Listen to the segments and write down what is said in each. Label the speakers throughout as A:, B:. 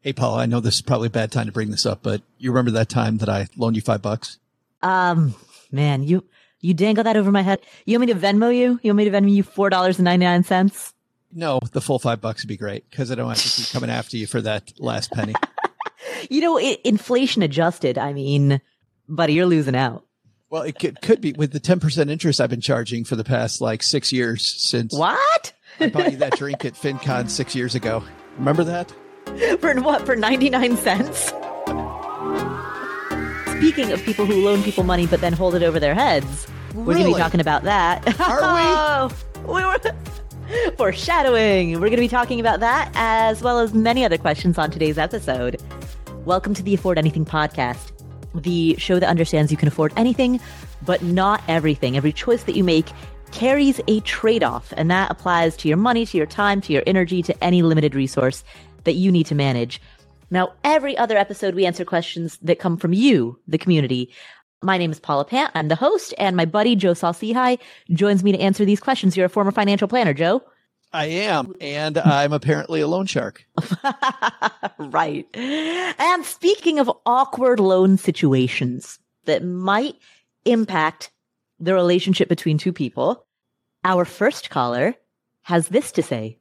A: Hey, Paula, I know this is probably a bad time to bring this up, but you remember that time that I loaned you $5?
B: Man, you dangle that over my head. You want me to Venmo you? You want me to Venmo you $4.99?
A: No, the full $5 would be great because I don't have to keep coming after you for that last penny.
B: Inflation adjusted. I mean, buddy, you're losing out.
A: Well, it could be with the 10% interest I've been charging for the past 6 years since.
B: What?
A: I bought you that drink at FinCon 6 years ago. Remember that?
B: For what? For 99 cents? Speaking of people who loan people money but then hold it over their heads, we're going to be talking about that.
A: Are
B: we? Foreshadowing. We're going to be talking about that as well as many other questions on today's episode. Welcome to the Afford Anything podcast, the show that understands you can afford anything, but not everything. Every choice that you make carries a trade-off, and that applies to your money, to your time, to your energy, to any limited resource that you need to manage. Now, every other episode, we answer questions that come from you, the community. My name is Paula Pant. I'm the host, and my buddy, Joe Saul-Sehy, joins me to answer these questions. You're a former financial planner, Joe.
A: I am, and I'm apparently a loan shark.
B: Right. And speaking of awkward loan situations that might impact the relationship between two people, our first caller has this to say.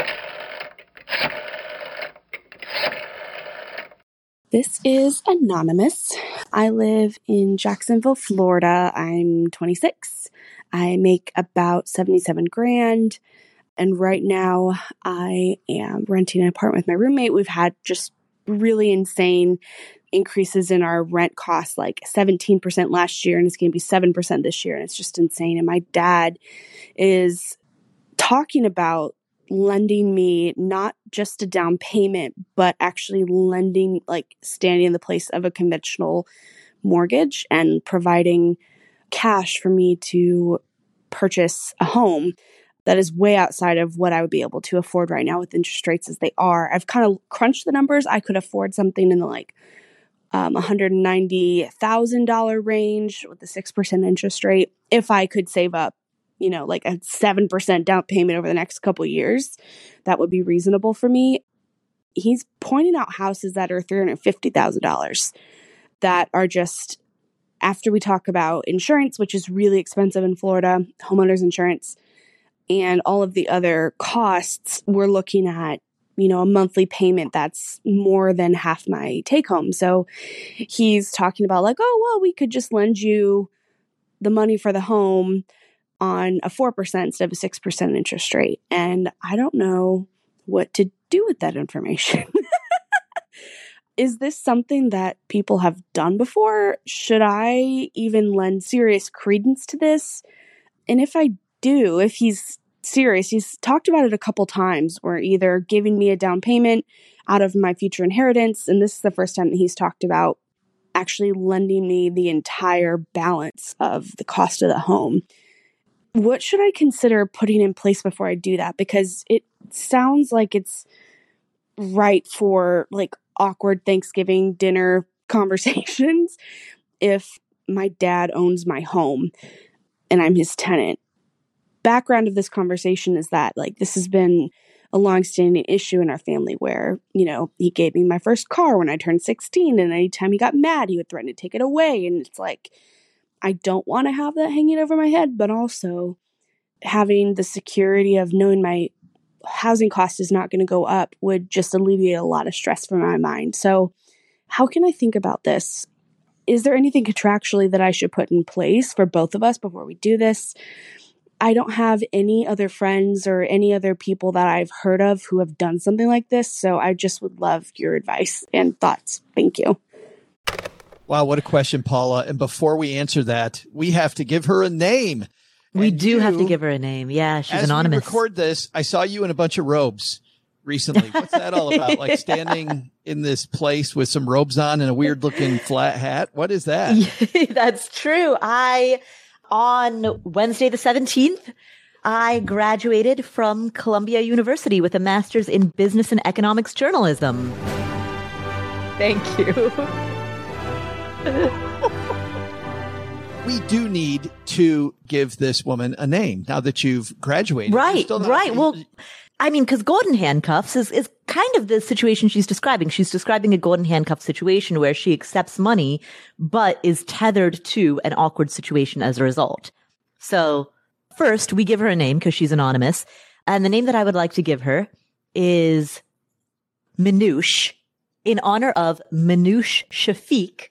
C: This is Anonymous. I live in Jacksonville, Florida. I'm 26. I make about 77 grand. And right now I am renting an apartment with my roommate. We've had just really insane increases in our rent costs, like 17% last year, and it's going to be 7% this year. And it's just insane. And my dad is talking about lending me not just a down payment, but actually lending, standing in the place of a conventional mortgage and providing cash for me to purchase a home that is way outside of what I would be able to afford right now with interest rates as they are. I've kind of crunched the numbers. I could afford something in the $190,000 range with a 6% interest rate if I could save up a 7% down payment over the next couple of years. That would be reasonable for me. He's pointing out houses that are $350,000 that are just, after we talk about insurance, which is really expensive in Florida, homeowners insurance, and all of the other costs, we're looking at, a monthly payment that's more than half my take home. So he's talking about we could just lend you the money for the home on a 4% instead of a 6% interest rate. And I don't know what to do with that information. Is this something that people have done before? Should I even lend serious credence to this? And if I do, if he's serious, he's talked about it a couple times, where either giving me a down payment out of my future inheritance, and this is the first time that he's talked about actually lending me the entire balance of the cost of the home. What should I consider putting in place before I do that? Because it sounds like it's right for awkward Thanksgiving dinner conversations if my dad owns my home and I'm his tenant. Background of this conversation is that this has been a longstanding issue in our family where, he gave me my first car when I turned 16, and anytime he got mad, he would threaten to take it away. And it's I don't want to have that hanging over my head, but also having the security of knowing my housing cost is not going to go up would just alleviate a lot of stress from my mind. So how can I think about this? Is there anything contractually that I should put in place for both of us before we do this? I don't have any other friends or any other people that I've heard of who have done something like this. So I just would love your advice and thoughts. Thank you.
A: Wow, what a question, Paula. And before we answer that, we have to give her a name.
B: We do have to give her a name. Yeah, she's anonymous.
A: As we record this, I saw you in a bunch of robes recently. What's that all about? Standing in this place with some robes on and a weird looking flat hat? What is that?
B: Yeah, that's true. On Wednesday the 17th, I graduated from Columbia University with a master's in business and economics journalism. Thank you.
A: We do need to give this woman a name now that you've graduated.
B: Right. Well, because golden handcuffs is kind of the situation she's describing. She's describing a golden handcuff situation where she accepts money, but is tethered to an awkward situation as a result. So first, we give her a name because she's anonymous. And the name that I would like to give her is Minouche, in honor of Minouche Shafik,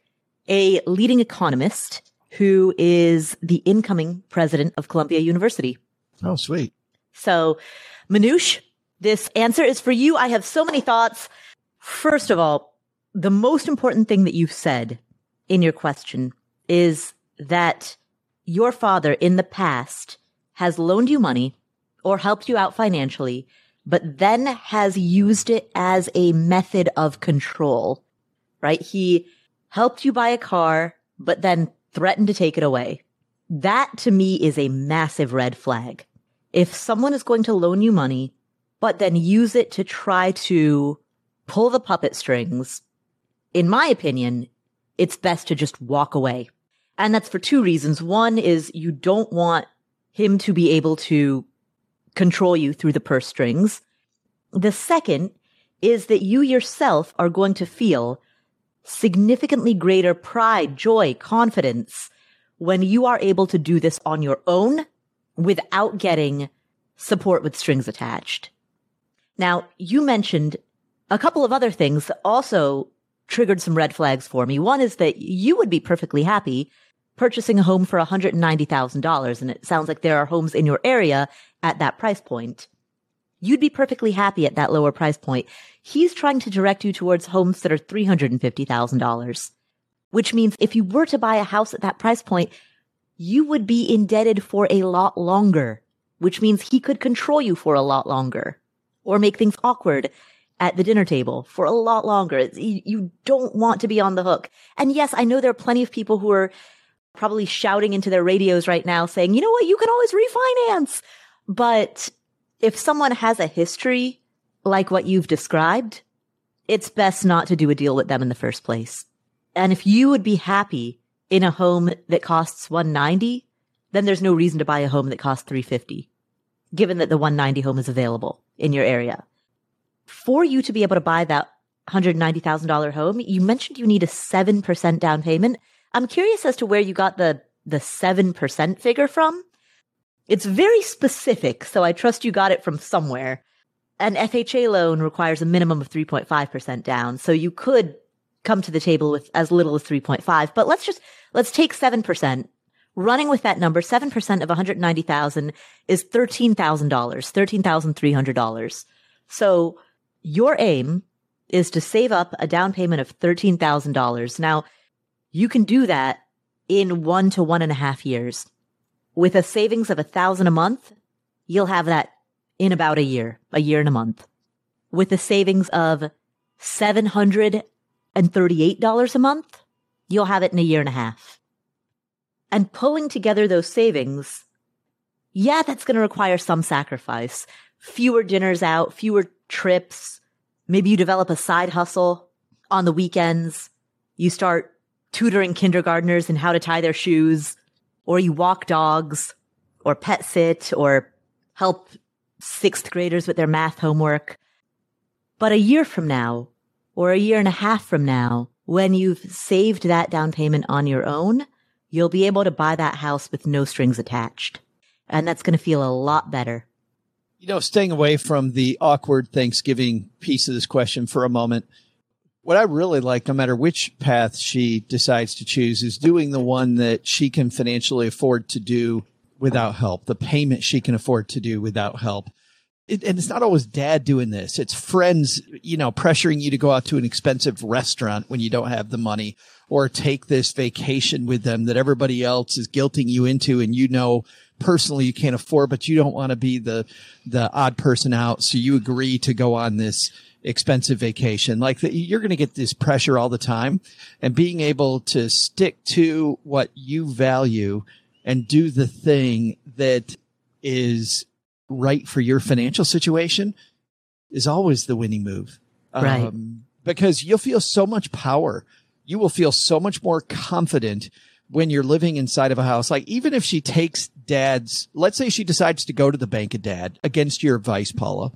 B: a leading economist who is the incoming president of Columbia University.
A: Oh, sweet.
B: So, Minouche, this answer is for you. I have so many thoughts. First of all, the most important thing that you've said in your question is that your father in the past has loaned you money or helped you out financially, but then has used it as a method of control, right? He helped you buy a car, but then threatened to take it away. That to me is a massive red flag. If someone is going to loan you money, but then use it to try to pull the puppet strings, in my opinion, it's best to just walk away. And that's for two reasons. One is you don't want him to be able to control you through the purse strings. The second is that you yourself are going to feel significantly greater pride, joy, confidence when you are able to do this on your own without getting support with strings attached. Now, you mentioned a couple of other things that also triggered some red flags for me. One is that you would be perfectly happy purchasing a home for $190,000, and it sounds like there are homes in your area at that price point. You'd be perfectly happy at that lower price point. He's trying to direct you towards homes that are $350,000, which means if you were to buy a house at that price point, you would be indebted for a lot longer, which means he could control you for a lot longer or make things awkward at the dinner table for a lot longer. You don't want to be on the hook. And yes, I know there are plenty of people who are probably shouting into their radios right now saying, you know what, you can always refinance. But if someone has a history like what you've described, it's best not to do a deal with them in the first place. And if you would be happy in a home that costs $190, then there's no reason to buy a home that costs $350, given that the $190 home is available in your area. For you to be able to buy that $190,000 home, you mentioned you need a 7% down payment. I'm curious as to where you got the 7% figure from. It's very specific, so I trust you got it from somewhere. An FHA loan requires a minimum of 3.5% down, so you could come to the table with as little as 3.5, but let's take 7%. Running with that number, 7% of $190,000 is $13,000, $13,300. So your aim is to save up a down payment of $13,000. Now, you can do that in 1 to 1.5 years. With a savings of $1,000 a month, you'll have that in about a year and a month. With a savings of $738 a month, you'll have it in a year and a half. And pulling together those savings, yeah, that's going to require some sacrifice. Fewer dinners out, fewer trips. Maybe you develop a side hustle on the weekends. You start tutoring kindergartners in how to tie their shoes, or you walk dogs, or pet sit, or help 6th graders with their math homework. But a year from now, or a year and a half from now, when you've saved that down payment on your own, you'll be able to buy that house with no strings attached. And that's going to feel a lot better.
A: You know, staying away from the awkward Thanksgiving piece of this question for a moment, what I really like, no matter which path she decides to choose, is doing the one that she can financially afford to do without help, the payment she can afford to do without help. And it's not always dad doing this. It's friends, pressuring you to go out to an expensive restaurant when you don't have the money, or take this vacation with them that everybody else is guilting you into, and personally you can't afford, but you don't want to be the odd person out. So you agree to go on this expensive vacation. You're going to get this pressure all the time, and being able to stick to what you value and do the thing that is right for your financial situation is always the winning move.
B: Right.
A: Because you'll feel so much power. You will feel so much more confident when you're living inside of a house. Like, even if she takes let's say she decides to go to the bank of dad against your advice, Paula,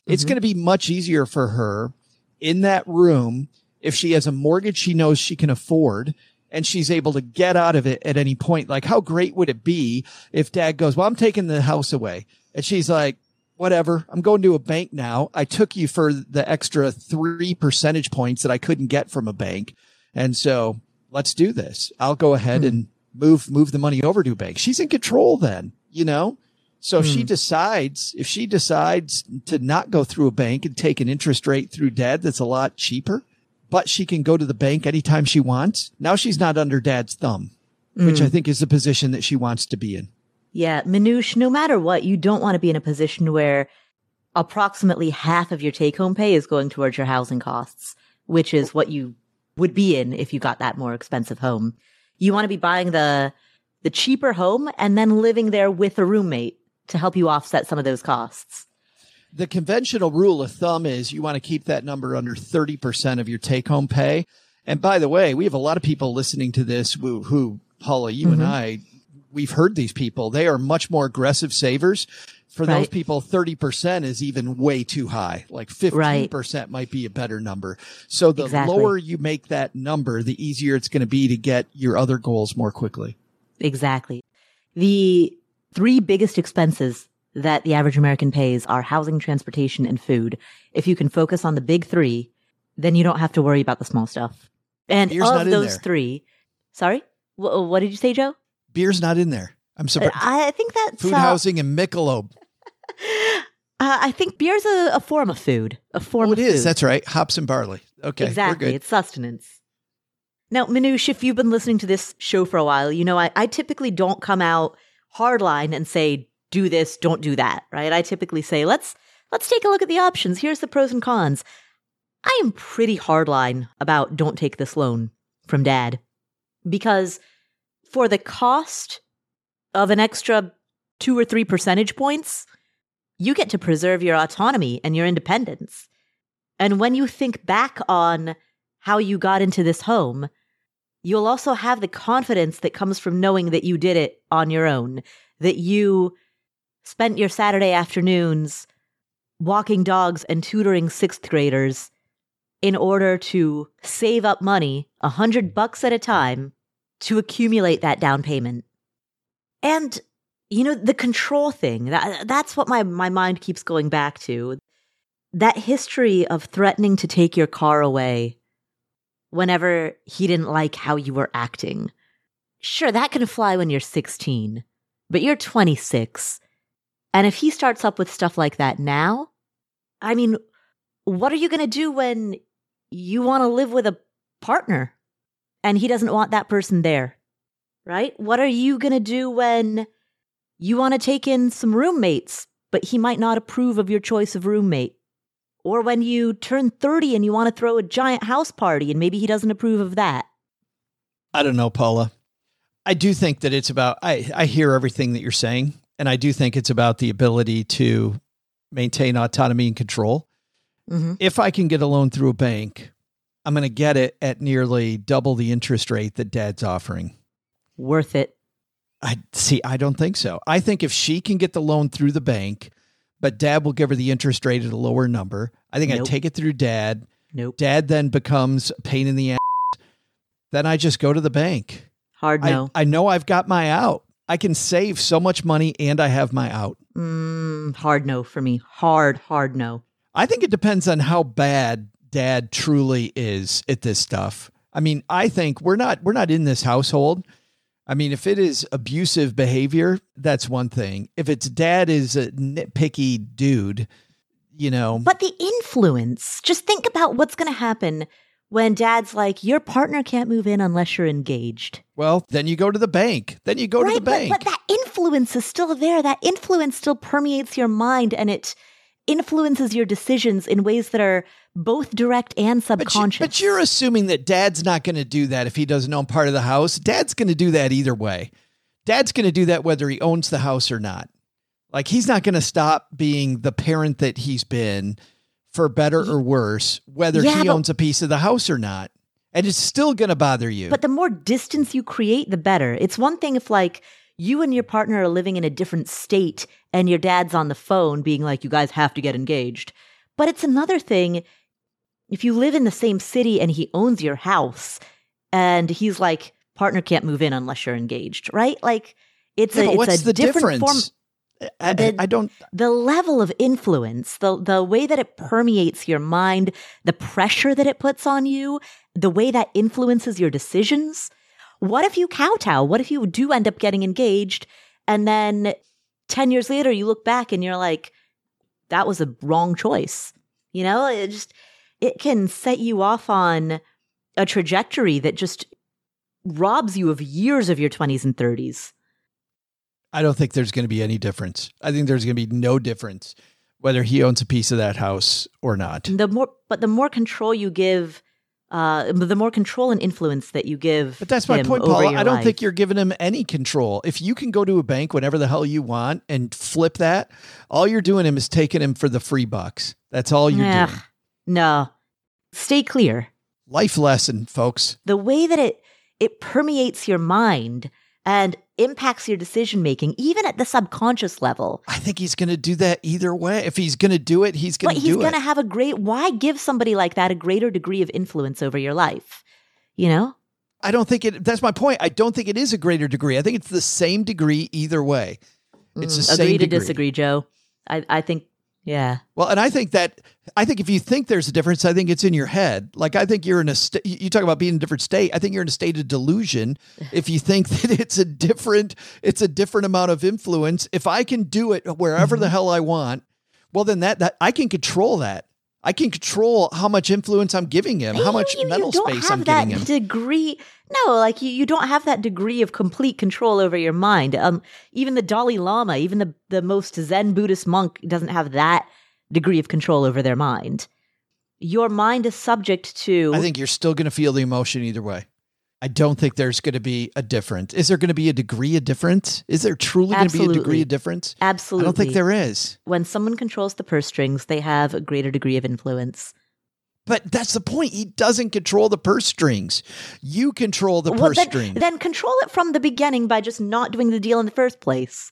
A: It's going to be much easier for her in that room if she has a mortgage she knows she can afford and she's able to get out of it at any point. Like, how great would it be if dad goes, well, I'm taking the house away. And she's like, whatever, I'm going to a bank now. I took you for the extra 3 percentage points that I couldn't get from a bank. And so let's do this. I'll go ahead and move the money over to a bank. She's in control then, you know? So if she decides to not go through a bank and take an interest rate through dad that's a lot cheaper, but she can go to the bank anytime she wants. Now she's not under dad's thumb, which I think is the position that she wants to be in.
B: Yeah, Manoush, no matter what, you don't want to be in a position where approximately half of your take-home pay is going towards your housing costs, which is what you would be in if you got that more expensive home. You want to be buying the cheaper home and then living there with a roommate to help you offset some of those costs.
A: The conventional rule of thumb is you want to keep that number under 30% of your take-home pay. And by the way, we have a lot of people listening to this who Paula, you and I, we've heard these people. They are much more aggressive savers. For those people, 30% is even way too high. Like 15% might be a better number. So the lower you make that number, the easier it's going to be to get your other goals more quickly.
B: Exactly. The 3 biggest expenses that the average American pays are housing, transportation, and food. If you can focus on the big 3, then you don't have to worry about the small stuff. And
A: beer's
B: of those 3, sorry, what did you say, Joe?
A: Beer's not in there. I'm surprised.
B: I think that's
A: food, housing, and Michelob.
B: I think beer's a form of food. A form of
A: it is.
B: Food.
A: That's right. Hops and barley. Okay,
B: exactly.
A: We're good.
B: It's sustenance. Now, Manoush, if you've been listening to this show for a while, you know I typically don't come out hardline and say, do this, don't do that, right? I typically say, let's take a look at the options. Here's the pros and cons. I am pretty hardline about don't take this loan from dad because for the cost of an extra 2 or 3 percentage points, you get to preserve your autonomy and your independence. And when you think back on how you got into this home, you'll also have the confidence that comes from knowing that you did it on your own, that you spent your Saturday afternoons walking dogs and tutoring 6th graders in order to save up money, $100 at a time, to accumulate that down payment. And, you know, the control thing, that's what my mind keeps going back to. That history of threatening to take your car away whenever he didn't like how you were acting. Sure, that can fly when you're 16, but you're 26. And if he starts up with stuff like that now, I mean, what are you going to do when you want to live with a partner and he doesn't want that person there, right? What are you going to do when you want to take in some roommates, but he might not approve of your choice of roommate? Or when you turn 30 and you want to throw a giant house party and maybe he doesn't approve of that?
A: I don't know, Paula. I do think that it's about, I hear everything that you're saying. And I do think it's about the ability to maintain autonomy and control. If I can get a loan through a bank, I'm going to get it at nearly double the interest rate that dad's offering.
B: Worth it.
A: I don't think so. I think if she can get the loan through the bank, but dad will give her the interest rate at a lower number, I think I'd take it through dad. Dad then becomes a pain in the ass. Then I just go to the bank.
B: Hard no.
A: I know I've got my out. I can save so much money and I have my out.
B: Hard no for me. Hard no.
A: I think it depends on how bad dad truly is at this stuff. I mean, I think we're not in this household. I mean, if it is abusive behavior, that's one thing. If it's dad is a nitpicky dude, you know.
B: But the influence, just think about what's going to happen when dad's like, your partner can't move in unless you're engaged.
A: Well, then you go to the bank. Then you go to the bank.
B: But that influence is still there. That influence still permeates your mind and it influences your decisions in ways that are both direct and subconscious.
A: But you're assuming that dad's not going to do that if he doesn't own part of the house. Dad's going to do that either way. Dad's going to do that whether he owns the house or not. Like, he's not going to stop being the parent that he's been, for better or worse, whether he owns a piece of the house or not. And it's still going to bother you.
B: But the more distance you create, the better. It's one thing if, like, you and your partner are living in a different state and your dad's on the phone being like, you guys have to get engaged. But it's another thing if you live in the same city and he owns your house and he's like, partner can't move in unless you're engaged, right? Like it's
A: what's the
B: different
A: difference? I don't.
B: The level of influence, the way that it permeates your mind, the pressure that it puts on you, the way that influences your decisions. What if you kowtow? What if you do end up getting engaged and then 10 years later you look back and you're like, that was a wrong choice. You know, it can set you off on a trajectory that just robs you of years of your 20s and 30s.
A: I don't think there's going to be any difference. I think there's going to be no difference whether he owns a piece of that house or not.
B: The more control you give, the more control and influence that you give.
A: But that's my point, Paula. I don't think you're giving him any control. If you can go to a bank whenever the hell you want and flip that, all you're doing him is taking him for the free bucks. That's all you're doing.
B: No. Stay clear.
A: Life lesson, folks.
B: The way that it permeates your mind and impacts your decision making, even at the subconscious level.
A: I think he's going to do that either way. If he's going to do it, he's going to do it.
B: But he's going to have why give somebody like that a greater degree of influence over your life? You know?
A: I don't think that's my point. I don't think it is a greater degree. I think it's the same degree either way. It's the same degree.
B: Agree to disagree, Joe. I think, yeah.
A: Well, and I think if you think there's a difference, I think it's in your head. Like, I think you're in you talk about being in a different state. I think you're in a state of delusion. If you think that it's a different amount of influence, if I can do it wherever the hell I want, well, then that I can control that. I can control how much influence I'm giving him, how much mental space I'm giving him.
B: Degree. No, like you don't have that degree of complete control over your mind. Even the Dalai Lama, even the most Zen Buddhist monk doesn't have that degree of control over their mind. Your mind is subject to...
A: I think you're still going to feel the emotion either way. I don't think there's going to be a difference. Is there going to be a degree of difference? Is there truly going to be a degree of difference?
B: Absolutely.
A: I don't think there is.
B: When someone controls the purse strings, they have a greater degree of influence.
A: But that's the point. He doesn't control the purse strings. You control the purse strings.
B: Then control it from the beginning by just not doing the deal in the first place.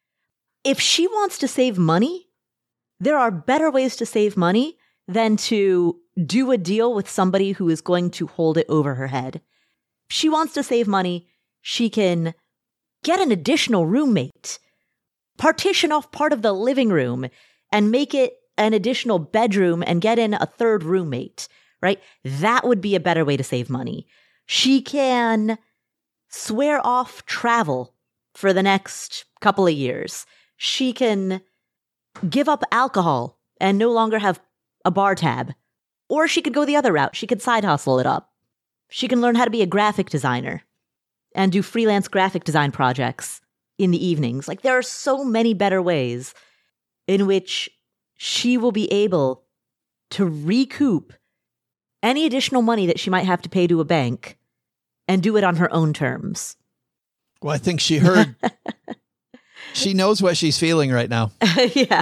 B: If she wants to save money, there are better ways to save money than to do a deal with somebody who is going to hold it over her head. If she wants to save money, she can get an additional roommate, partition off part of the living room, and make it an additional bedroom and get in a third roommate, right? That would be a better way to save money. She can swear off travel for the next couple of years. She can give up alcohol and no longer have a bar tab. Or she could go the other route. She could side hustle it up. She can learn how to be a graphic designer and do freelance graphic design projects in the evenings. Like, there are so many better ways in which she will be able to recoup any additional money that she might have to pay to a bank and do it on her own terms.
A: Well, I think she heard. She knows what she's feeling right now.
B: Yeah.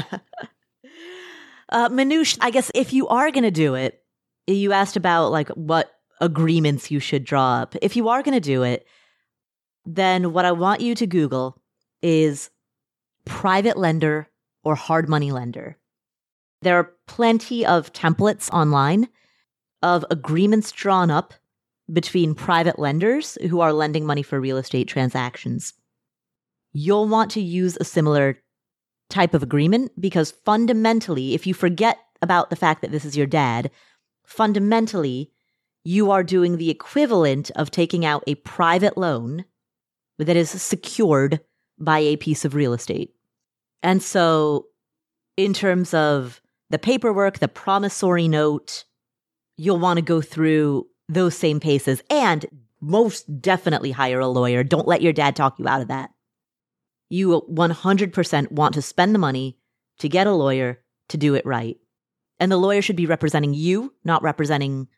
B: Manoush, I guess if you are going to do it, you asked about like what agreements you should draw up. If you are going to do it, then what I want you to Google is private lender or hard money lender. There are plenty of templates online of agreements drawn up between private lenders who are lending money for real estate transactions. You'll want to use a similar type of agreement because fundamentally, if you forget about the fact that this is your dad, fundamentally, you are doing the equivalent of taking out a private loan that is secured by a piece of real estate. And so in terms of the paperwork, the promissory note, you'll want to go through those same paces and most definitely hire a lawyer. Don't let your dad talk you out of that. You 100% want to spend the money to get a lawyer to do it right. And the lawyer should be representing you, not representing,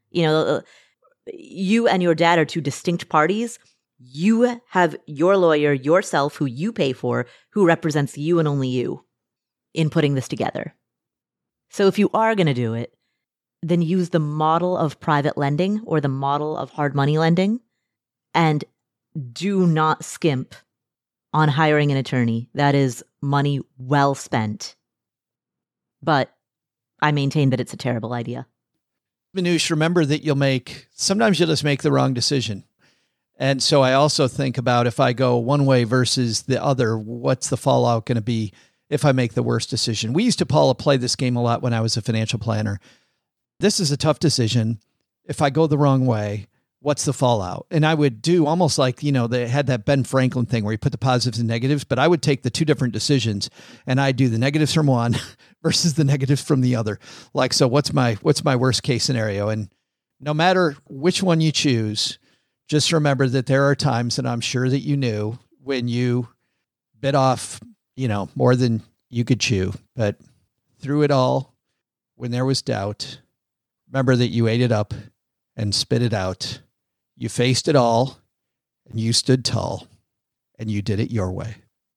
B: you and your dad are two distinct parties. You have your lawyer yourself, who you pay for, who represents you and only you in putting this together. So if you are going to do it, then use the model of private lending or the model of hard money lending, and do not skimp on hiring an attorney. That is money well spent. But I maintain that it's a terrible idea.
A: Manoush, remember that sometimes you'll just make the wrong decision. And so I also think about if I go one way versus the other, what's the fallout going to be if I make the worst decision? We used to, Paula, play this game a lot when I was a financial planner. This is a tough decision. If I go the wrong way, what's the fallout? And I would do almost like, they had that Ben Franklin thing where you put the positives and negatives, but I would take the two different decisions and I do the negatives from one versus the negatives from the other. Like, so what's my worst case scenario? And no matter which one you choose, just remember that there are times, and I'm sure that you knew, when you bit off, more than you could chew. But through it all, when there was doubt, remember that you ate it up and spit it out. You faced it all, and you stood tall, and you did it your way.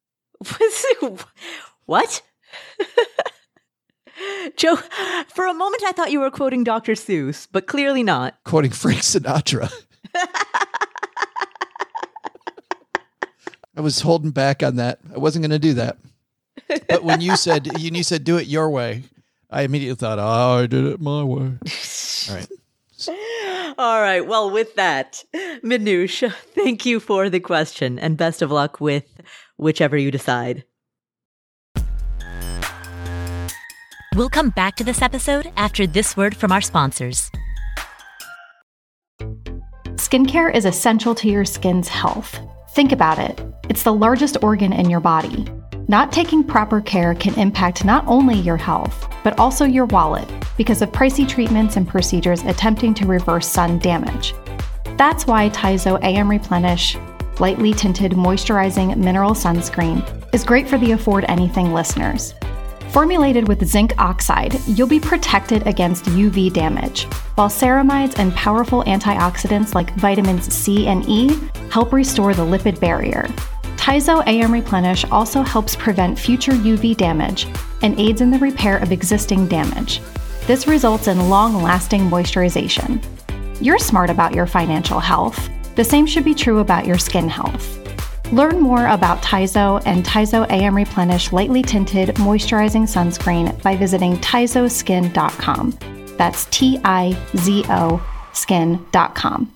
B: What? Joe, for a moment I thought you were quoting Dr. Seuss, but clearly not.
A: Quoting Frank Sinatra. I was holding back on that. I wasn't going to do that. But when you said do it your way, I immediately thought, I did it my way. All right.
B: All right. Well, with that, Manoush, thank you for the question and best of luck with whichever you decide.
D: We'll come back to this episode after this word from our sponsors.
E: Skincare is essential to your skin's health. Think about it. It's the largest organ in your body. Not taking proper care can impact not only your health, but also your wallet because of pricey treatments and procedures attempting to reverse sun damage. That's why Taizo AM Replenish Lightly Tinted Moisturizing Mineral Sunscreen is great for the Afford Anything listeners. Formulated with zinc oxide, you'll be protected against UV damage, while ceramides and powerful antioxidants like vitamins C and E help restore the lipid barrier. Taizo AM Replenish also helps prevent future UV damage and aids in the repair of existing damage. This results in long-lasting moisturization. You're smart about your financial health. The same should be true about your skin health. Learn more about Taizo and Taizo AM Replenish Lightly Tinted Moisturizing Sunscreen by visiting taizoskin.com. That's TIZO skin.com.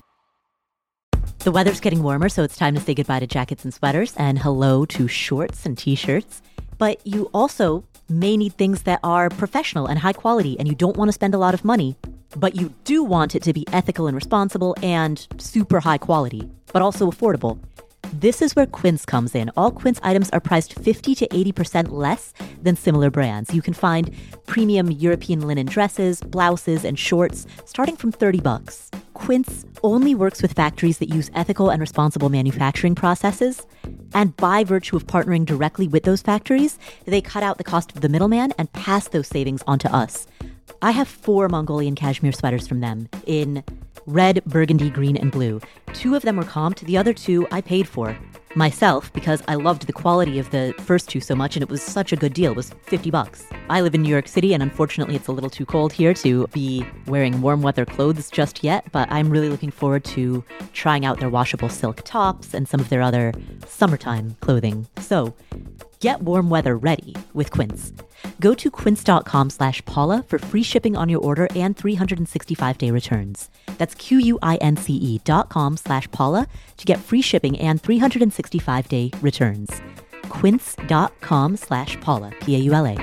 B: The weather's getting warmer, so it's time to say goodbye to jackets and sweaters and hello to shorts and t-shirts. But you also may need things that are professional and high quality, and you don't want to spend a lot of money, but you do want it to be ethical and responsible and super high quality, but also affordable. This is where Quince comes in. All Quince items are priced 50 to 80% less than similar brands. You can find premium European linen dresses, blouses, and shorts starting from $30. Quince only works with factories that use ethical and responsible manufacturing processes. And by virtue of partnering directly with those factories, they cut out the cost of the middleman and pass those savings on to us. I have 4 Mongolian cashmere sweaters from them in red, burgundy, green, and blue. 2 of them were comped. The other 2 I paid for myself because I loved the quality of the first 2 so much, and it was such a good deal. It was $50. I live in New York City, and unfortunately it's a little too cold here to be wearing warm weather clothes just yet, but I'm really looking forward to trying out their washable silk tops and some of their other summertime clothing. So get warm weather ready with Quince. Go to quince.com/Paula for free shipping on your order and 365-day returns. That's QUINCE.com/Paula to get free shipping and 365-day returns. Quince.com/Paula, Paula.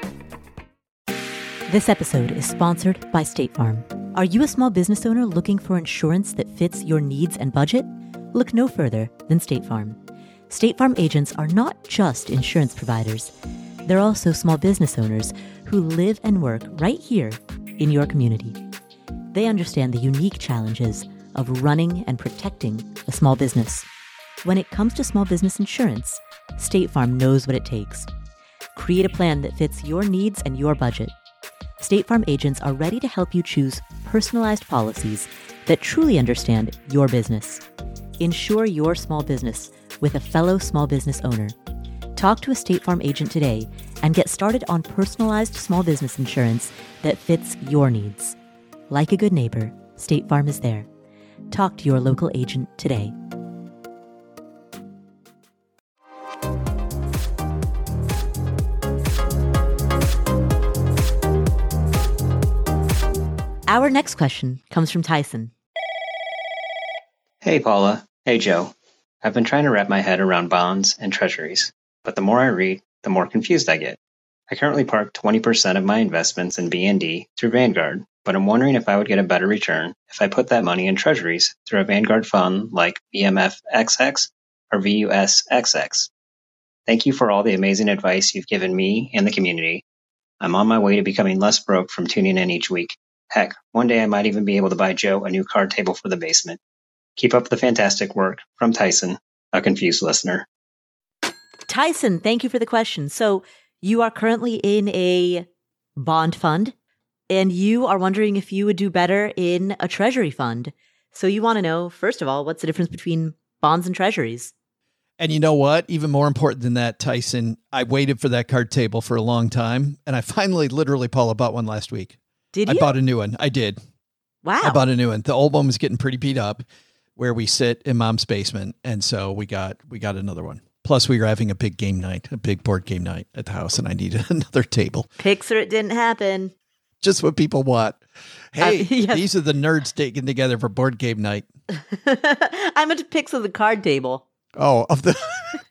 B: This episode is sponsored by State Farm. Are you a small business owner looking for insurance that fits your needs and budget? Look no further than State Farm. State Farm agents are not just insurance providers. They're also small business owners who live and work right here in your community. They understand the unique challenges of running and protecting a small business. When it comes to small business insurance, State Farm knows what it takes. Create a plan that fits your needs and your budget. State Farm agents are ready to help you choose personalized policies that truly understand your business. Insure your small business with a fellow small business owner. Talk to a State Farm agent today and get started on personalized small business insurance that fits your needs. Like a good neighbor, State Farm is there. Talk to your local agent today. Our next question comes from Tyson.
F: Hey, Paula. Hey, Joe. I've been trying to wrap my head around bonds and treasuries, but the more I read, the more confused I get. I currently park 20% of my investments in BND through Vanguard, but I'm wondering if I would get a better return if I put that money in treasuries through a Vanguard fund like VMFXX or VUSXX. Thank you for all the amazing advice you've given me and the community. I'm on my way to becoming less broke from tuning in each week. Heck, one day I might even be able to buy Joe a new card table for the basement. Keep up the fantastic work. From Tyson, a confused listener.
B: Tyson, thank you for the question. So you are currently in a bond fund, and you are wondering if you would do better in a treasury fund. So you want to know, first of all, what's the difference between bonds and treasuries?
A: And you know what? Even more important than that, Tyson, I waited for that card table for a long time, and I finally, literally, Paula, bought one last week.
B: Did you?
A: I bought a new one. I did.
B: Wow.
A: I bought a new one. The old one was getting pretty beat up where we sit in Mom's basement, and so we got another one. Plus, we were having a big game night, a big board game night at the house, and I needed another table.
B: Picks or it didn't happen.
A: Just what people want. Hey,
B: yes.
A: These are the nerds taken together for board game night.
B: I meant pics of the card table.
A: Oh, of the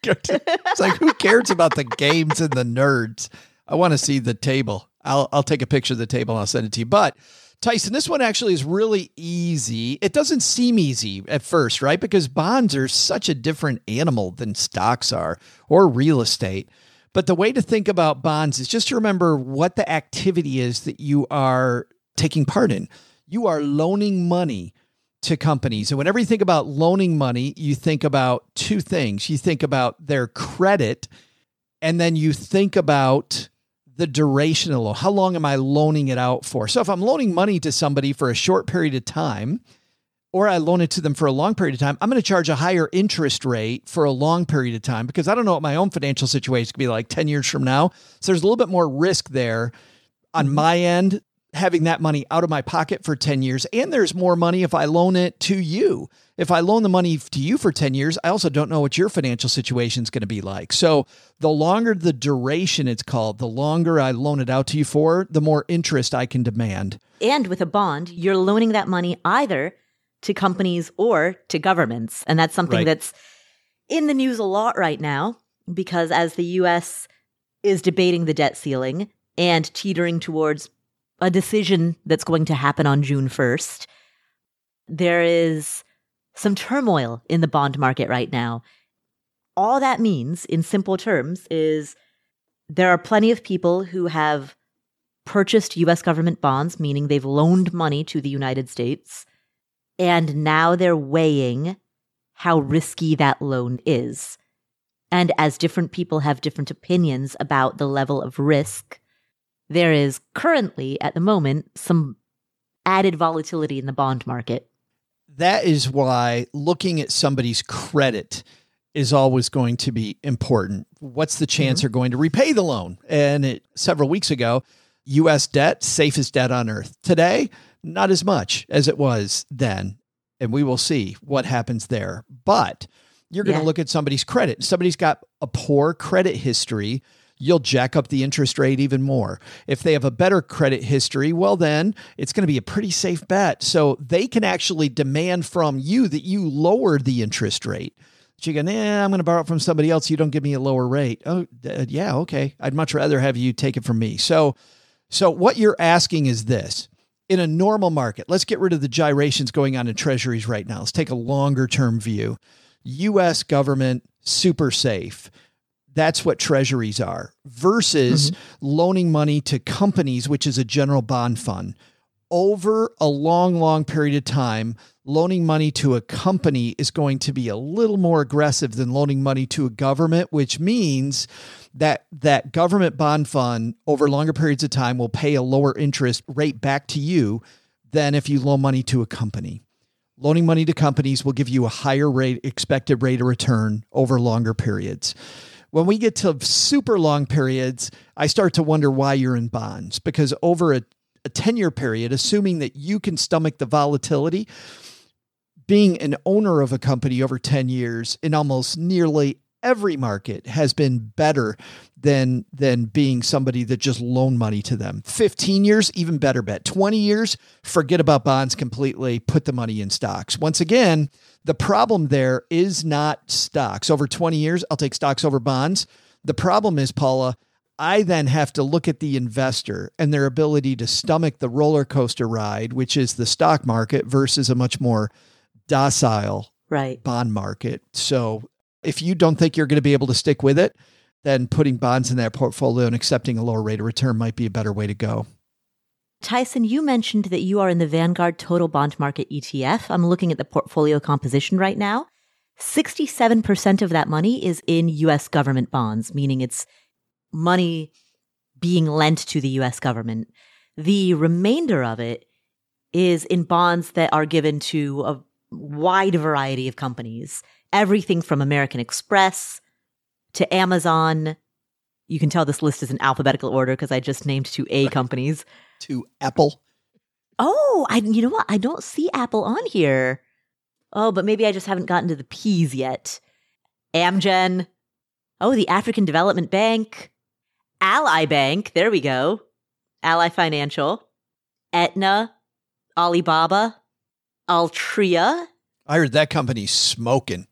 A: it's like, who cares about the games and the nerds? I want to see the table. I'll take a picture of the table and I'll send it to you. But Tyson, this one actually is really easy. It doesn't seem easy at first, right? Because bonds are such a different animal than stocks are or real estate. But the way to think about bonds is just to remember what the activity is that you are taking part in. You are loaning money to companies. And whenever you think about loaning money, you think about two things. You think about their credit, and then you think about the duration of the loan. How long am I loaning it out for? So if I'm loaning money to somebody for a short period of time, or I loan it to them for a long period of time, I'm going to charge a higher interest rate for a long period of time because I don't know what my own financial situation could be like 10 years from now. So there's a little bit more risk there on my end, having that money out of my pocket for 10 years. And there's more money if I loan it to you. If I loan the money to you for 10 years, I also don't know what your financial situation is going to be like. So the longer the duration, it's called, the longer I loan it out to you for, the more interest I can demand.
B: And with a bond, you're loaning that money either to companies or to governments. And that's something that's in the news a lot right now, because as the U.S. is debating the debt ceiling and teetering towards a decision that's going to happen on June 1st, there is some turmoil in the bond market right now. All that means, in simple terms, is there are plenty of people who have purchased U.S. government bonds, meaning they've loaned money to the United States, and now they're weighing how risky that loan is. And as different people have different opinions about the level of risk, there is currently, at the moment, some added volatility in the bond market.
A: That is why looking at somebody's credit is always going to be important. What's the chance they're going to repay the loan? And several weeks ago, U.S. debt, safest debt on earth. Today, not as much as it was then. And we will see what happens there. But you're going to look at somebody's credit. Somebody's got a poor credit history, you'll jack up the interest rate even more. If they have a better credit history, well, then it's going to be a pretty safe bet. So they can actually demand from you that you lower the interest rate. So you go, I'm going to borrow it from somebody else. You don't give me a lower rate. Oh, yeah, okay. I'd much rather have you take it from me. So what you're asking is this. In a normal market, let's get rid of the gyrations going on in treasuries right now. Let's take a longer term view. U.S. government, super safe. That's what treasuries are versus loaning money to companies, which is a general bond fund. Over a long, long period of time, loaning money to a company is going to be a little more aggressive than loaning money to a government, which means that government bond fund over longer periods of time will pay a lower interest rate back to you than if you loan money to a company. Loaning money to companies will give you a higher rate, expected rate of return over longer periods. When we get to super long periods, I start to wonder why you're in bonds, because over a 10-year period, assuming that you can stomach the volatility, being an owner of a company over 10 years in almost nearly every market has been better than being somebody that just loan money to them. 15 years, even better bet. 20 years, forget about bonds completely, put the money in stocks. Once again, the problem there is not stocks. Over 20 years, I'll take stocks over bonds. The problem is, Paula, I then have to look at the investor and their ability to stomach the roller coaster ride, which is the stock market versus a much more docile bond market. So if you don't think you're going to be able to stick with it, then putting bonds in that portfolio and accepting a lower rate of return might be a better way to go.
B: Tyson, you mentioned that you are in the Vanguard Total Bond Market ETF. I'm looking at the portfolio composition right now. 67% of that money is in U.S. government bonds, meaning it's money being lent to the U.S. government. The remainder of it is in bonds that are given to a wide variety of companies. Everything from American Express to Amazon. You can tell this list is in alphabetical order because I just named 2 A companies.
A: To Apple.
B: Oh, you know what? I don't see Apple on here. Oh, but maybe I just haven't gotten to the P's yet. Amgen. Oh, the African Development Bank. Ally Bank. There we go. Ally Financial. Aetna. Alibaba. Altria.
A: I heard that company's smoking.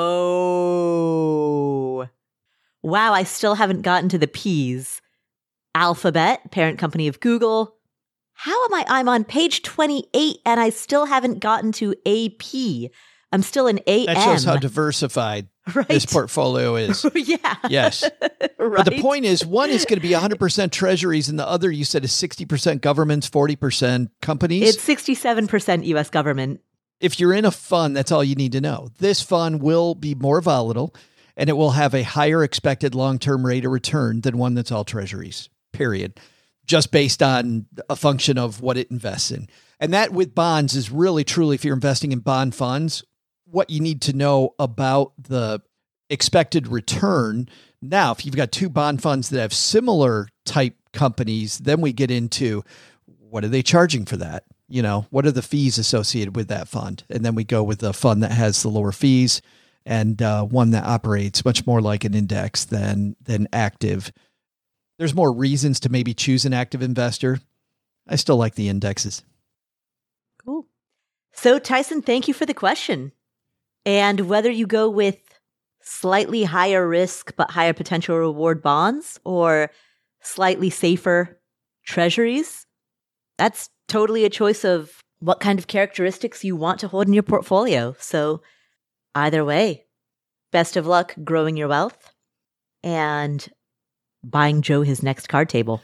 B: Oh. Wow, I still haven't gotten to the P's. Alphabet, parent company of Google. How am I? I'm on page 28 and I still haven't gotten to AP. I'm still in AM.
A: That shows how diversified this portfolio is.
B: Yeah.
A: Yes.
B: Right.
A: But the point is, one is going to be 100% treasuries and the other, you said, is 60% governments, 40% companies.
B: It's 67% U.S. government.
A: If you're in a fund, that's all you need to know. This fund will be more volatile and it will have a higher expected long-term rate of return than one that's all treasuries, period. Just based on a function of what it invests in. And that with bonds is really, truly, if you're investing in bond funds, what you need to know about the expected return. Now, if you've got 2 bond funds that have similar type companies, then we get into what are they charging for that? You know, what are the fees associated with that fund? And then we go with the fund that has the lower fees and one that operates much more like an index than active. There's more reasons to maybe choose an active investor. I still like the indexes.
B: Cool. So Tyson, thank you for the question. And whether you go with slightly higher risk but higher potential reward bonds or slightly safer treasuries, that's totally a choice of what kind of characteristics you want to hold in your portfolio. So either way, best of luck growing your wealth and buying Joe his next card table.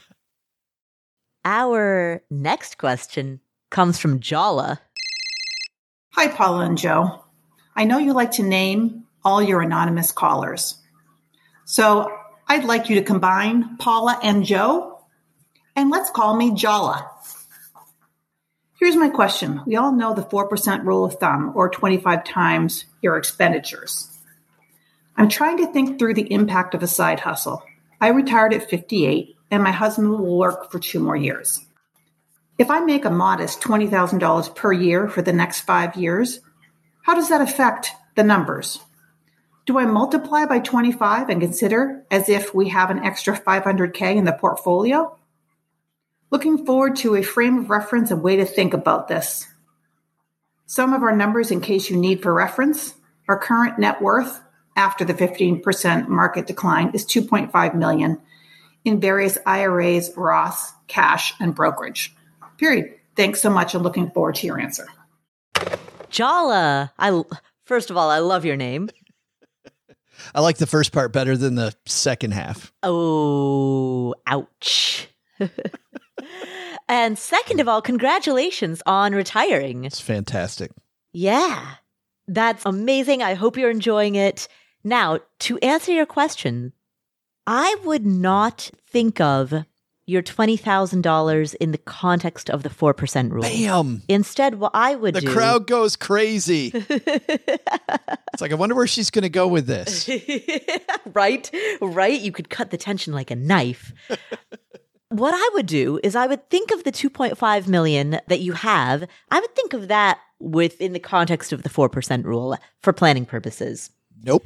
B: Our next question comes from Jala.
G: Hi, Paula and Joe. I know you like to name all your anonymous callers. So I'd like you to combine Paula and Joe, and let's call me Jala. Here's my question. We all know the 4% rule of thumb, or 25 times your expenditures. I'm trying to think through the impact of a side hustle. I retired at 58, and my husband will work for 2 more years. If I make a modest $20,000 per year for the next 5 years, how does that affect the numbers? Do I multiply by 25 and consider as if we have an extra $500K in the portfolio? Looking forward to a frame of reference and way to think about this. Some of our numbers, in case you need for reference, our current net worth after the 15% market decline is $2.5 million in various IRAs, Roths, cash, and brokerage. Period. Thanks so much and looking forward to your answer.
B: Jala, first of all, I love your name.
A: I like the first part better than the second half.
B: Oh, ouch. And second of all, congratulations on retiring.
A: It's fantastic.
B: Yeah, that's amazing. I hope you're enjoying it. Now, to answer your question, I would not think of your $20,000 in the context of the 4% rule.
A: Bam!
B: Instead, what I would do...
A: The crowd goes crazy. It's like, I wonder where she's going to go with this.
B: Right? You could cut the tension like a knife. What I would do is I would think of the $2.5 million that you have. I would think of that within the context of the 4% rule for planning purposes.
A: Nope.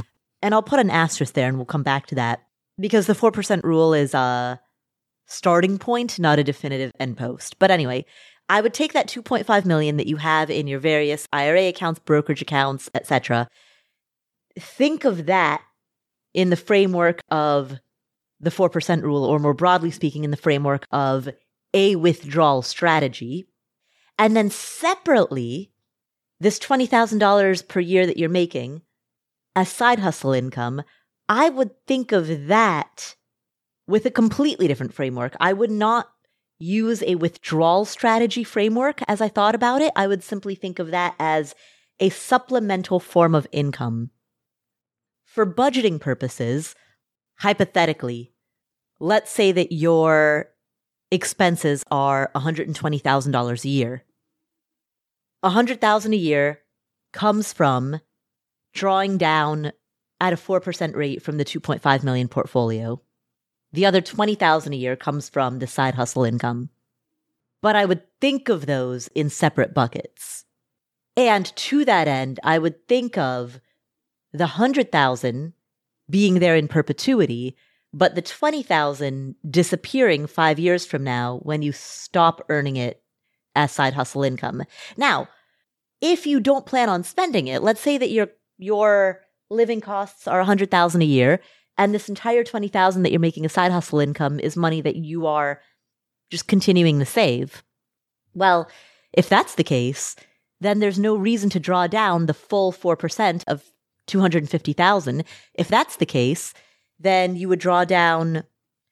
B: and I'll put an asterisk there and we'll come back to that, because the 4% rule is a starting point, not a definitive endpost. But anyway, I would take that $2.5 million that you have in your various IRA accounts, brokerage accounts, etc. Think of that in the framework of the 4% rule, or more broadly speaking, in the framework of a withdrawal strategy. And then separately, this $20,000 per year that you're making as side hustle income, I would think of that with a completely different framework. I would not use a withdrawal strategy framework as I thought about it. I would simply think of that as a supplemental form of income. For budgeting purposes, hypothetically, let's say that your expenses are $120,000 a year. $100,000 a year comes from drawing down at a 4% rate from the $2.5 million portfolio. The other $20,000 a year comes from the side hustle income. But I would think of those in separate buckets. And to that end, I would think of the $100,000 being there in perpetuity, but the $20,000 disappearing 5 years from now when you stop earning it as side hustle income. Now, if you don't plan on spending it, let's say that your living costs are $100,000 a year, and this entire $20,000 that you're making a side hustle income is money that you are just continuing to save. Well, if that's the case, then there's no reason to draw down the full 4% of $250,000. If that's the case, then you would draw down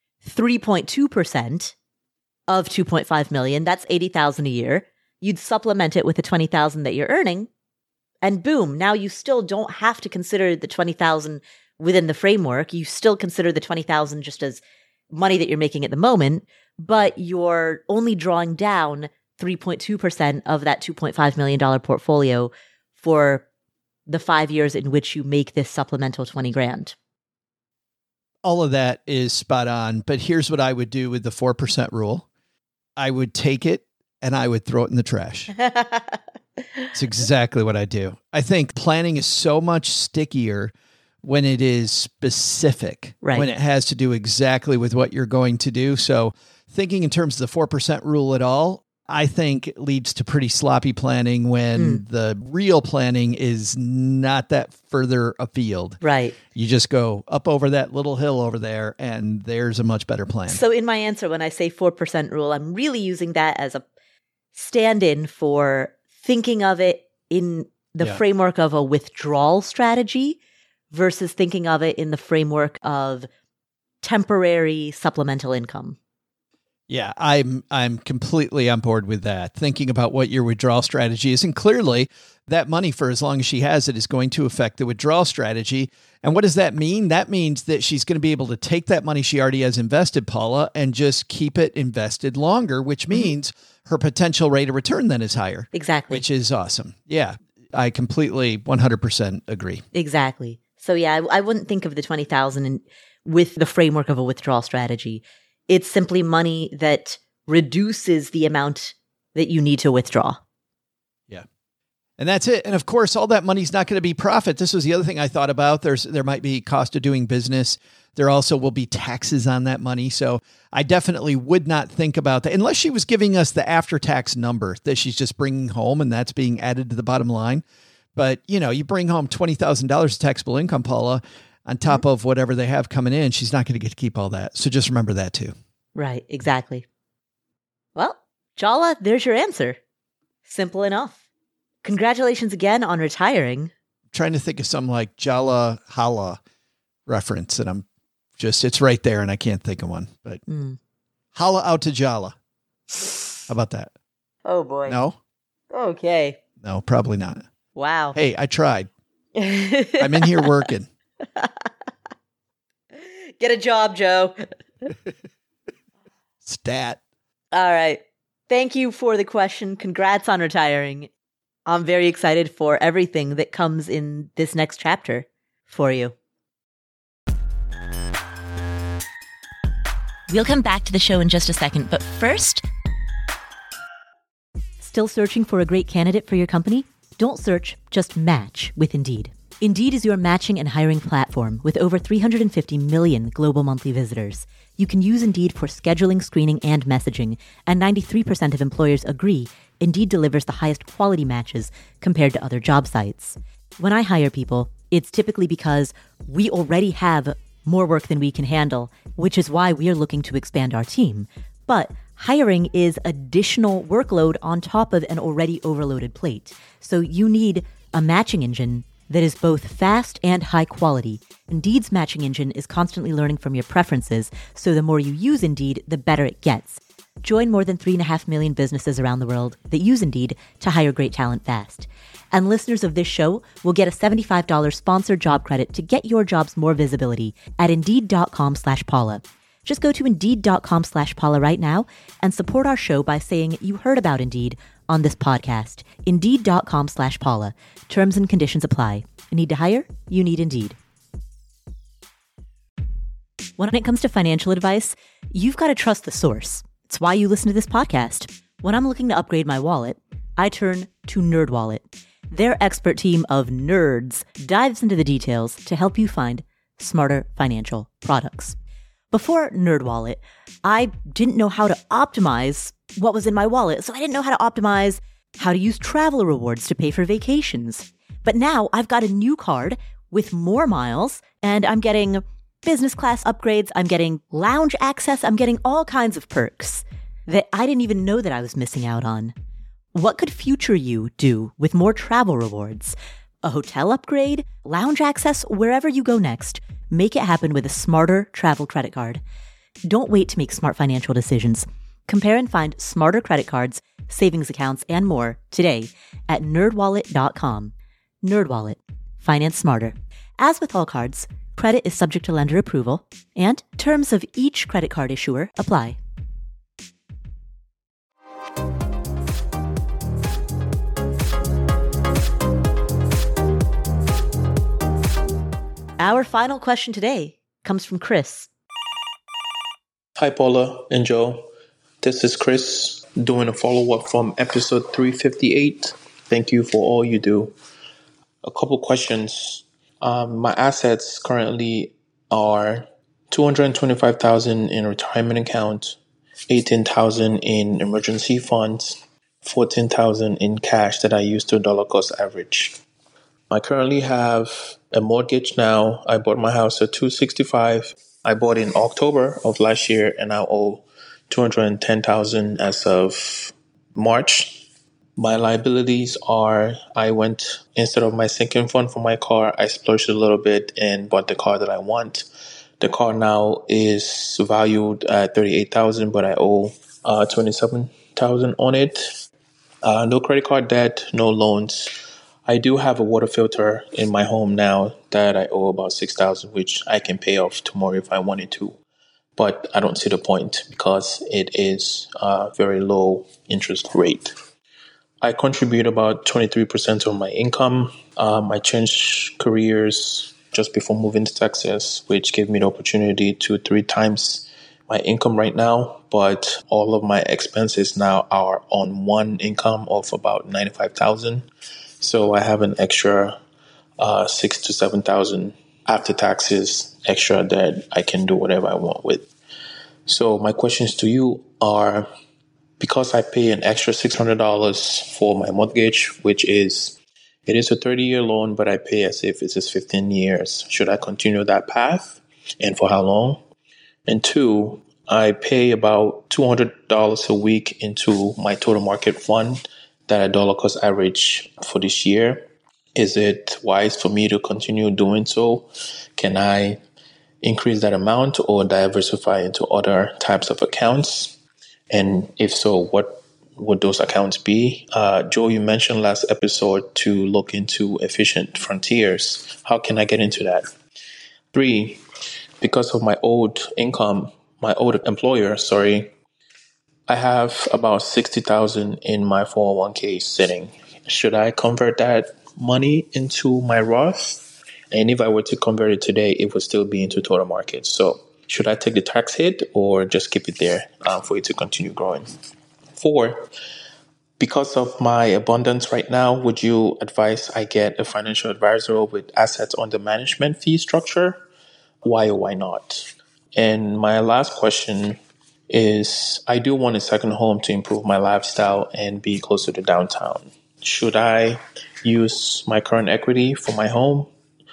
B: 3.2% of $2.5 million. That's $80,000 a year. You'd supplement it with the $20,000 that you're earning, and boom, now you still don't have to consider the $20,000 within the framework. You still consider the $20,000 just as money that you're making at the moment, but you're only drawing down 3.2% of that $2.5 million portfolio for the 5 years in which you make this supplemental $20,000.
A: All of that is spot on, but here's what I would do with the 4% rule. I would take it and I would throw it in the trash. It's exactly what I do. I think planning is so much stickier when it is specific,
B: right,
A: when it has to do exactly with what you're going to do. So thinking in terms of the 4% rule at all, I think it leads to pretty sloppy planning when the real planning is not that further afield.
B: Right.
A: You just go up over that little hill over there, and there's a much better plan.
B: So in my answer, when I say 4% rule, I'm really using that as a stand-in for thinking of it in the framework of a withdrawal strategy versus thinking of it in the framework of temporary supplemental income.
A: Yeah, I'm completely on board with that. Thinking about what your withdrawal strategy is. And clearly that money, for as long as she has it, is going to affect the withdrawal strategy. And what does that mean? That means that she's going to be able to take that money she already has invested, Paula, and just keep it invested longer, which means her potential rate of return then is higher.
B: Exactly.
A: Which is awesome. Yeah, I completely 100% agree.
B: Exactly. So yeah, I wouldn't think of the $20,000 with the framework of a withdrawal strategy. It's simply money that reduces the amount that you need to withdraw.
A: Yeah. And that's it. And of course, all that money's not going to be profit. This was the other thing I thought about. There might be cost of doing business. There also will be taxes on that money. So I definitely would not think about that unless she was giving us the after-tax number that she's just bringing home and that's being added to the bottom line. But, you bring home $20,000 of taxable income, Paula, on top of whatever they have coming in, she's not going to get to keep all that. So just remember that too.
B: Right, exactly. Well, Jala, there's your answer. Simple enough. Congratulations again on retiring.
A: I'm trying to think of some like Jala Hala reference, and it's right there and I can't think of one. But Hala out to Jala. How about that?
B: Oh boy.
A: No?
B: Okay.
A: No, probably not.
B: Wow.
A: Hey, I tried. I'm in here working.
B: Get a job, Joe.
A: Stat.
B: All right. Thank you for the question. Congrats on retiring. I'm very excited for everything that comes in this next chapter for you.
D: We'll come back to the show in just a second, but first...
B: Still searching for a great candidate for your company? Don't search, just match with Indeed. Indeed is your matching and hiring platform with over 350 million global monthly visitors. You can use Indeed for scheduling, screening, and messaging, and 93% of employers agree Indeed delivers the highest quality matches compared to other job sites. When I hire people, it's typically because we already have more work than we can handle, which is why we are looking to expand our team. But hiring is additional workload on top of an already overloaded plate. So you need a matching engine that is both fast and high quality. Indeed's matching engine is constantly learning from your preferences, so the more you use Indeed, the better it gets. Join more than 3.5 million businesses around the world that use Indeed to hire great talent fast. And listeners of this show will get a $75 sponsored job credit to get your jobs more visibility at Indeed.com/Paula. Just go to Indeed.com/Paula right now and support our show by saying you heard about Indeed on this podcast. Indeed.com/Paula. Terms and conditions apply. Need to hire? You need Indeed. When it comes to financial advice, you've got to trust the source. It's why you listen to this podcast. When I'm looking to upgrade my wallet, I turn to NerdWallet. Their expert team of nerds dives into the details to help you find smarter financial products. Before NerdWallet, I didn't know how to optimize what was in my wallet, so I didn't know how to optimize how to use travel rewards to pay for vacations. But now I've got a new card with more miles, and I'm getting business class upgrades, I'm getting lounge access, I'm getting all kinds of perks that I didn't even know that I was missing out on. What could future you do with more travel rewards? A hotel upgrade? Lounge access? Wherever you go next, make it happen with a smarter travel credit card. Don't wait to make smart financial decisions. Compare and find smarter credit cards, savings accounts, and more today at nerdwallet.com. NerdWallet. Finance smarter. As with all cards, credit is subject to lender approval, and terms of each credit card issuer apply. Our final question today comes from Chris.
H: Hi, Paula and Joe. This is Chris doing a follow-up from episode 358. Thank you for all you do. A couple questions. My assets currently are $225,000 in retirement account, $18,000 in emergency funds, $14,000 in cash that I use to dollar cost average. I currently have a mortgage now. I bought my house at $265,000. I bought in October of last year, and I owe $210,000 as of March. My liabilities are, instead of my sinking fund for my car, I splurged a little bit and bought the car that I want. The car now is valued at $38,000, but I owe $27,000 on it. No credit card debt, no loans. I do have a water filter in my home now that I owe about $6,000, which I can pay off tomorrow if I wanted to. But I don't see the point because it is a very low interest rate. I contribute about 23% of my income. I changed careers just before moving to Texas, which gave me the opportunity to 3 times my income right now. But all of my expenses now are on one income of about $95,000. So I have an extra $6,000 to $7,000 after taxes extra that I can do whatever I want with. So my questions to you are, because I pay an extra $600 for my mortgage, it is a 30-year loan, but I pay as if it is 15 years. Should I continue that path, and for how long? And 2, I pay about $200 a week into my total market fund that I dollar cost average for this year. Is it wise for me to continue doing so? Can I increase that amount or diversify into other types of accounts? And if so, what would those accounts be? Joe, you mentioned last episode to look into efficient frontiers. How can I get into that? 3, because of my old employer, I have about $60,000 in my 401k sitting. Should I convert that money into my Roth? And if I were to convert it today, it would still be into total market. So should I take the tax hit or just keep it there for it to continue growing? 4, Because of my abundance right now, would you advise I get a financial advisor with assets under management fee structure? Why or why not? And my last question is, I do want a second home to improve my lifestyle and be closer to downtown. Should I use my current equity for my home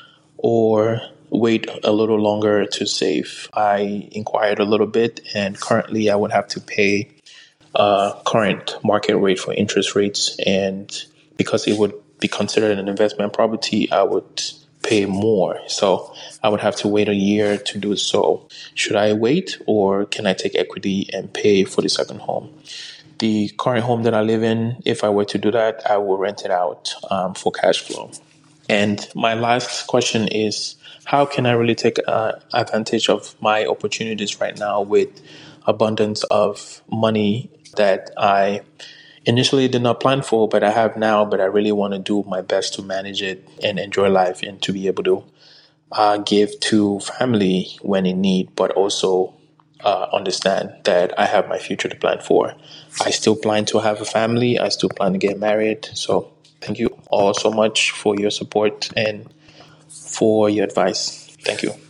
H: or wait a little longer to save? I inquired a little bit, and currently I would have to pay current market rate for interest rates, and because it would be considered an investment property, I would pay more. So I would have to wait a year to do so. Should I wait, or can I take equity and pay for the second home? The current home that I live in, if I were to do that, I will rent it out for cash flow. And my last question is, how can I really take advantage of my opportunities right now with abundance of money that I initially did not plan for, but I have now, but I really want to do my best to manage it and enjoy life and to be able to give to family when in need, but also understand that I have my future to plan for. I still plan to have a family. I still plan to get married. So thank you all so much for your support and for your advice. Thank you.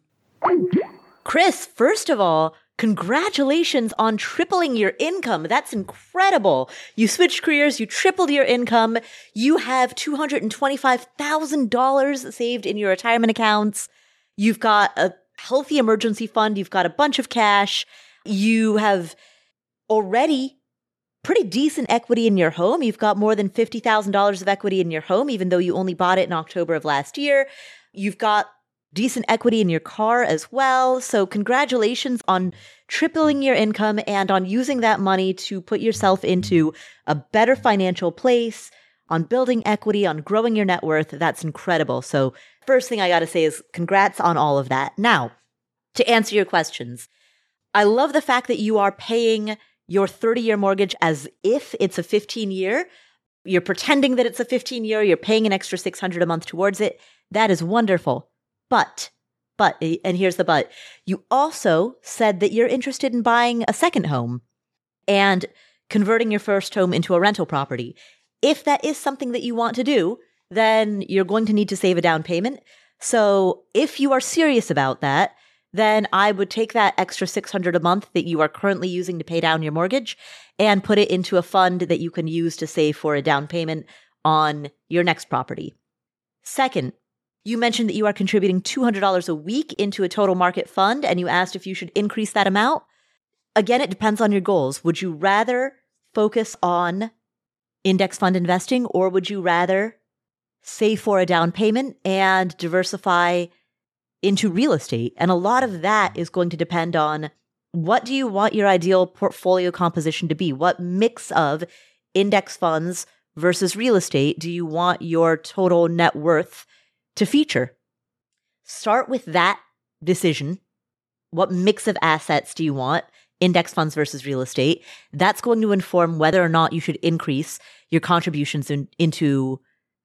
B: Chris, first of all, congratulations on tripling your income. That's incredible. You switched careers, you tripled your income. You have $225,000 saved in your retirement accounts. You've got a healthy emergency fund. You've got a bunch of cash. You have already pretty decent equity in your home. You've got more than $50,000 of equity in your home, even though you only bought it in October of last year. You've got decent equity in your car as well. So congratulations on tripling your income and on using that money to put yourself into a better financial place, on building equity, on growing your net worth. That's incredible. So first thing I got to say is congrats on all of that. Now, to answer your questions, I love the fact that you are paying your 30-year mortgage as if it's a 15-year. You're pretending that it's a 15-year. You're paying an extra $600 a month towards it. That is wonderful. But, and here's the but, you also said that you're interested in buying a second home and converting your first home into a rental property. If that is something that you want to do, then you're going to need to save a down payment. So if you are serious about that, then I would take that extra $600 a month that you are currently using to pay down your mortgage and put it into a fund that you can use to save for a down payment on your next property. Second, you mentioned that you are contributing $200 a week into a total market fund, and you asked if you should increase that amount. Again, it depends on your goals. Would you rather focus on index fund investing, or would you rather save for a down payment and diversify into real estate? And a lot of that is going to depend on, what do you want your ideal portfolio composition to be? What mix of index funds versus real estate do you want your total net worth to feature? Start with that decision. What mix of assets do you want? Index funds versus real estate. That's going to inform whether or not you should increase your contributions into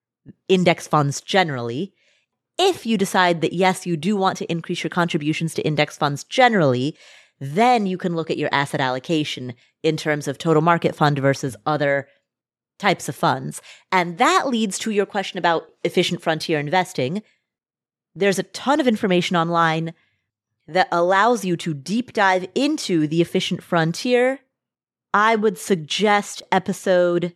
B: index funds generally. If you decide that, yes, you do want to increase your contributions to index funds generally, then you can look at your asset allocation in terms of total market fund versus other types of funds. And that leads to your question about efficient frontier investing. There's a ton of information online that allows you to deep dive into the efficient frontier. I would suggest episode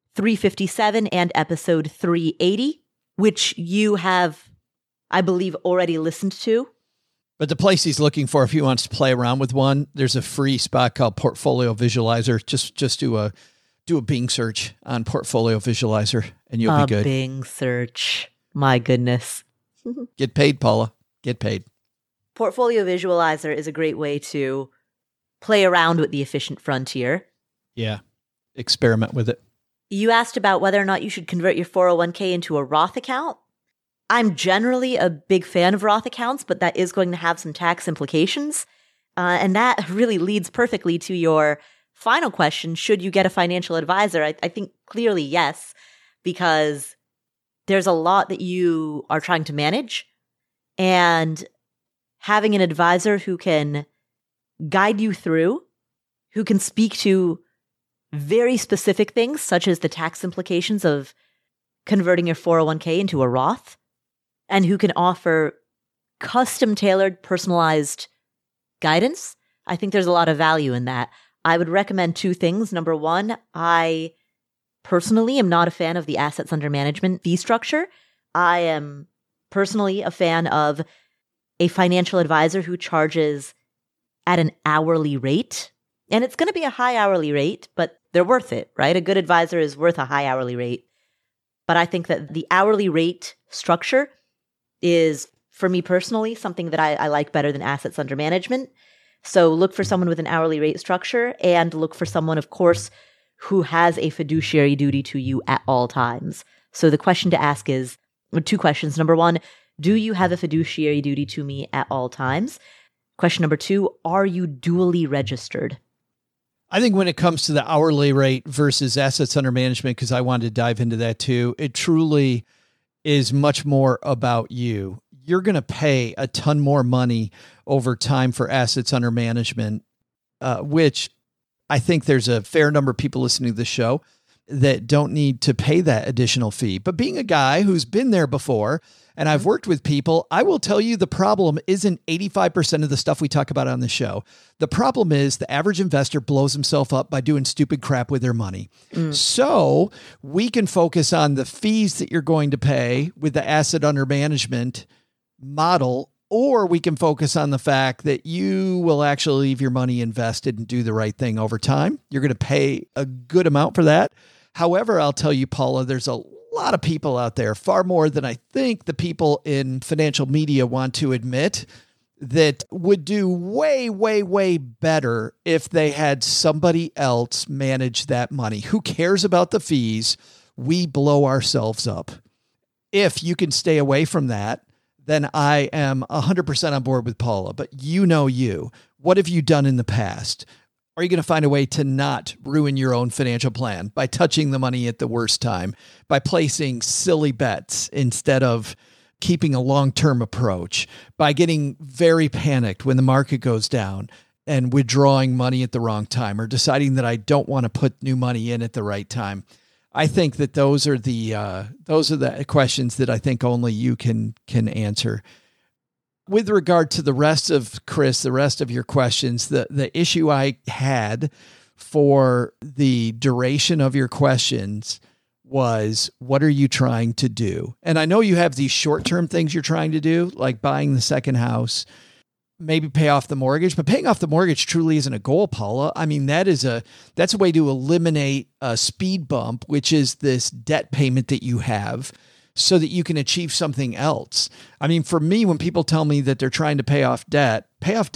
B: 357 and episode 380, which you have, I believe, already listened to.
A: But the place he's looking for, if he wants to play around with one, there's a free spot called Portfolio Visualizer. Just do a Bing search on Portfolio Visualizer and you'll be good.
B: Bing search. My goodness.
A: Get paid, Paula. Get paid.
B: Portfolio Visualizer is a great way to play around with the efficient frontier.
A: Yeah. Experiment with it.
B: You asked about whether or not you should convert your 401k into a Roth account. I'm generally a big fan of Roth accounts, but that is going to have some tax implications. And that really leads perfectly to your final question. Should you get a financial advisor? I think clearly yes, because there's a lot that you are trying to manage, and having an advisor who can guide you through, who can speak to very specific things, such as the tax implications of converting your 401k into a Roth, and who can offer custom tailored, personalized guidance, I think there's a lot of value in that. I would recommend two things. Number one, I personally am not a fan of the assets under management fee structure. I am personally a fan of a financial advisor who charges at an hourly rate. And it's going to be a high hourly rate, but they're worth it, right? A good advisor is worth a high hourly rate. But I think that the hourly rate structure is, for me personally, something that I like better than assets under management. So look for someone with an hourly rate structure, and look for someone, of course, who has a fiduciary duty to you at all times. So the question to ask is, two questions. Number one, do you have a fiduciary duty to me at all times? Question number two, are you duly registered?
A: I think when it comes to the hourly rate versus assets under management, because I wanted to dive into that too, it truly is much more about you. You're going to pay a ton more money over time for assets under management, which I think there's a fair number of people listening to the show that don't need to pay that additional fee. But being a guy who's been there before, and I've worked with people, I will tell you the problem isn't 85% of the stuff we talk about on the show. The problem is the average investor blows himself up by doing stupid crap with their money. So we can focus on the fees that you're going to pay with the asset under management model, or we can focus on the fact that you will actually leave your money invested and do the right thing over time. You're going to pay a good amount for that. However, I'll tell you, Paula, there's a lot of people out there, far more than I think the people in financial media want to admit, that would do way, way, way better if they had somebody else manage that money. Who cares about the fees? We blow ourselves up. If you can stay away from that, then I am 100% on board with Paula. But you know you. What have you done in the past? Are you going to find a way to not ruin your own financial plan by touching the money at the worst time, by placing silly bets instead of keeping a long-term approach, by getting very panicked when the market goes down and withdrawing money at the wrong time, or deciding that I don't want to put new money in at the right time? I think that those are the questions that I think only you can answer. With regard to the rest of Chris, the rest of your questions, the issue I had for the duration of your questions was, what are you trying to do? And I know you have these short-term things you're trying to do, like buying the second house, maybe pay off the mortgage, but paying off the mortgage truly isn't a goal, Paula. I mean, that's a way to eliminate a speed bump, which is this debt payment that you have, so that you can achieve something else. I mean, for me, when people tell me that they're trying to pay off debt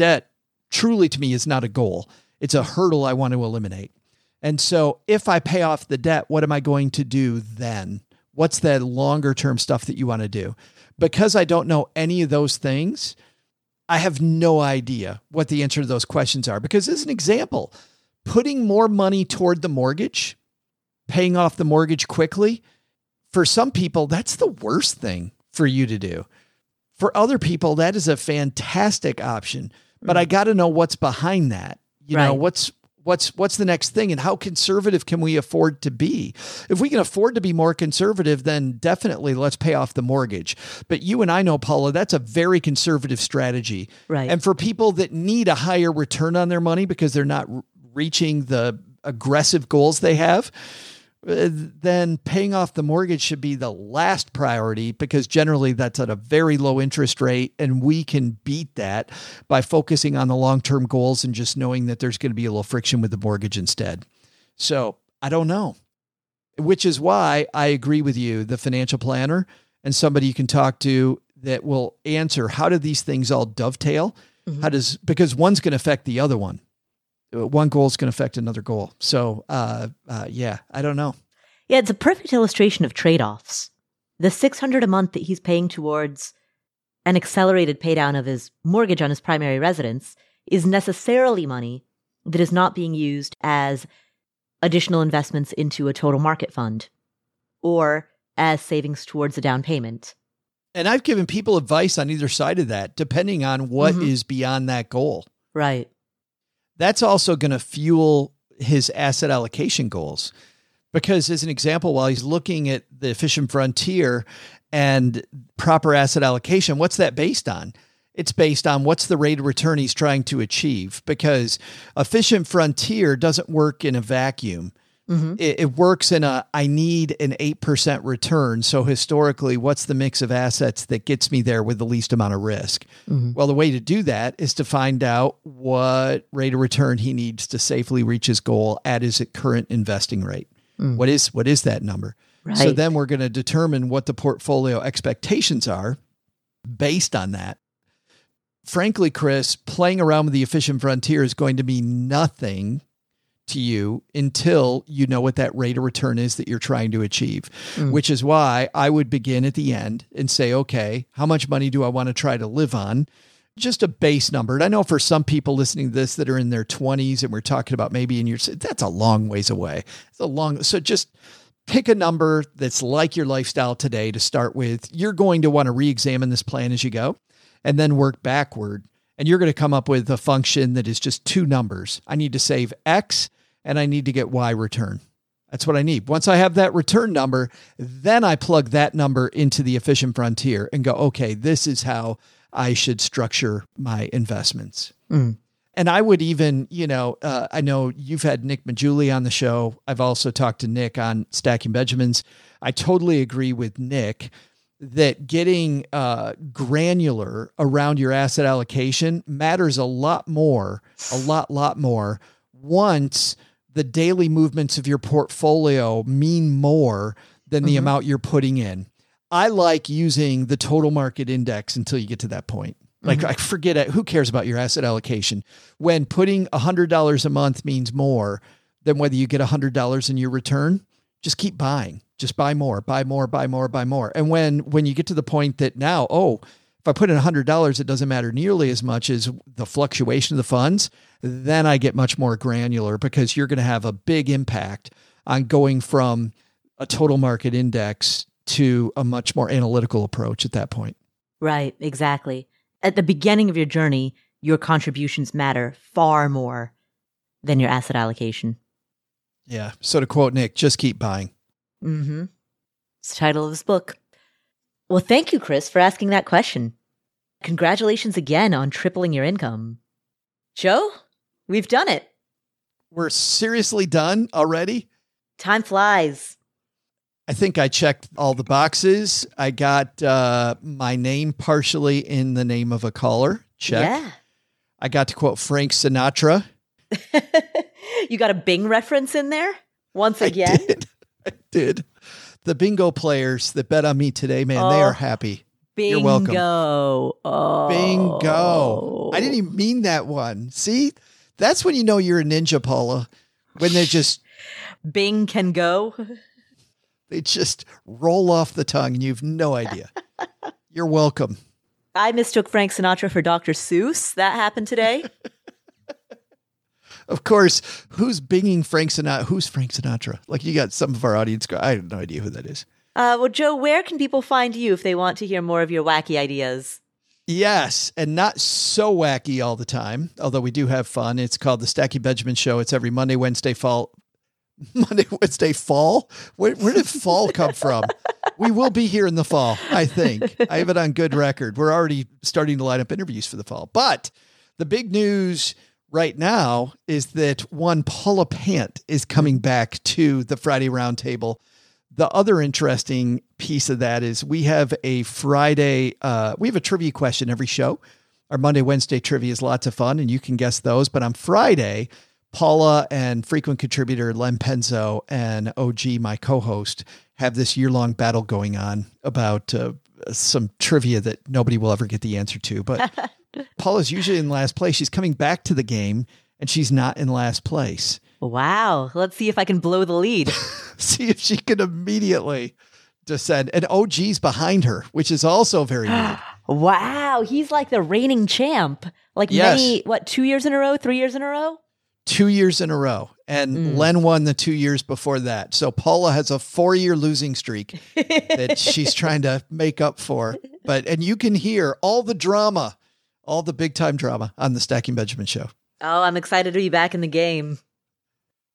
A: truly to me is not a goal. It's a hurdle I want to eliminate. And so if I pay off the debt, what am I going to do then? What's that longer term stuff that you want to do? Because I don't know any of those things, I have no idea what the answer to those questions are. Because as an example, putting more money toward the mortgage, paying off the mortgage quickly, for some people, that's the worst thing for you to do. For other people, that is a fantastic option. But I got to know what's behind that. You know, what's the next thing, and how conservative can we afford to be? If we can afford to be more conservative, then definitely let's pay off the mortgage. But you and I know, Paula, that's a very conservative strategy. Right. And for people that need a higher return on their money because they're not reaching the aggressive goals they have, then paying off the mortgage should be the last priority, because generally that's at a very low interest rate, and we can beat that by focusing on the long-term goals and just knowing that there's going to be a little friction with the mortgage instead. So I don't know, which is why I agree with you, the financial planner and somebody you can talk to that will answer, how do these things all dovetail? Because one's going to affect the other one. One goal is going to affect another goal. So, yeah, I don't know.
B: Yeah, it's a perfect illustration of trade-offs. The $600 a month that he's paying towards an accelerated paydown of his mortgage on his primary residence is necessarily money that is not being used as additional investments into a total market fund or as savings towards a down payment.
A: And I've given people advice on either side of that, depending on what is beyond that goal.
B: Right.
A: That's also going to fuel his asset allocation goals. Because as an example, while he's looking at the efficient frontier and proper asset allocation, what's that based on? It's based on what's the rate of return he's trying to achieve, because efficient frontier doesn't work in a vacuum. Mm-hmm. It works in I need an 8% return. So historically, what's the mix of assets that gets me there with the least amount of risk? Mm-hmm. Well, the way to do that is to find out what rate of return he needs to safely reach his goal at his current investing rate. Mm. What is that number? Right. So then we're going to determine what the portfolio expectations are based on that. Frankly, Chris, playing around with the efficient frontier is going to mean nothing to you until you know what that rate of return is that you're trying to achieve, which is why I would begin at the end and say, okay, how much money do I want to try to live on? Just a base number. And I know for some people listening to this that are in their 20s and we're talking about maybe in your, that's a long ways away. So just pick a number that's like your lifestyle today to start with. You're going to want to re-examine this plan as you go and then work backward. And you're going to come up with a function that is just two numbers. I need to save X and I need to get Y return. That's what I need. Once I have that return number, then I plug that number into the efficient frontier and go, okay, this is how I should structure my investments. Mm. And I would even, I know you've had Nick Majuli on the show. I've also talked to Nick on Stacking Benjamins. I totally agree with Nick that getting granular around your asset allocation matters a lot more once the daily movements of your portfolio mean more than the amount you're putting in. I like using the total market index until you get to that point. Like, I forget it. Who cares about your asset allocation? When putting $100 a month means more than whether you get $100 in your return, just keep buying. Just buy more. And when you get to the point that now, if I put in $100, it doesn't matter nearly as much as the fluctuation of the funds, then I get much more granular because you're going to have a big impact on going from a total market index to a much more analytical approach at that point.
B: Right, exactly. At the beginning of your journey, your contributions matter far more than your asset allocation.
A: Yeah. So to quote Nick, just keep buying.
B: Mm-hmm. It's the title of this book. Well, thank you, Chris, for asking that question. Congratulations again on tripling your income. Joe, we've done it.
A: We're seriously done already?
B: Time flies.
A: I think I checked all the boxes. I got my name partially in the name of a caller. Check. Yeah. I got to quote Frank Sinatra.
B: You got a Bing reference in there once again?
A: I did. The bingo players that bet on me today, man, they are happy.
B: Bingo.
A: You're welcome.
B: Oh.
A: Bingo. I didn't even mean that one. See, that's when you know you're a ninja, Paula. When they just...
B: Bing can go.
A: They just roll off the tongue and you have no idea. You're welcome.
B: I mistook Frank Sinatra for Dr. Seuss. That happened today.
A: Of course, who's binging Frank Sinatra? Who's Frank Sinatra? Like, you got some of our audience go, I have no idea who that is.
B: Well, Joe, where can people find you if they want to hear more of your wacky ideas?
A: Yes, and not so wacky all the time, although we do have fun. It's called The Stacking Benjamin Show. It's every Monday, Wednesday, fall. Where did fall come from? We will be here in the fall, I think. I have it on good record. We're already starting to line up interviews for the fall. But the big news right now is that one Paula Pant is coming back to the Friday Roundtable. The other interesting piece of that is we have a Friday, we have a trivia question every show. Our Monday, Wednesday trivia is lots of fun and you can guess those. But on Friday, Paula and frequent contributor Len Penzo and OG, my co-host, have this year-long battle going on about some trivia that nobody will ever get the answer to. But Paula's usually in last place. She's coming back to the game and she's not in last place.
B: Wow. Let's see if I can blow the lead.
A: See if she can immediately descend. And OG's behind her, which is also very weird.
B: Wow. He's like the reigning champ. Like many, 2 years in a row, 3 years in a row?
A: 2 years in a row. And Len won the 2 years before that. So Paula has a 4-year losing streak that she's trying to make up for. And you can hear all the drama, all the big time drama on the Stacking Benjamin Show.
B: Oh, I'm excited to be back in the game.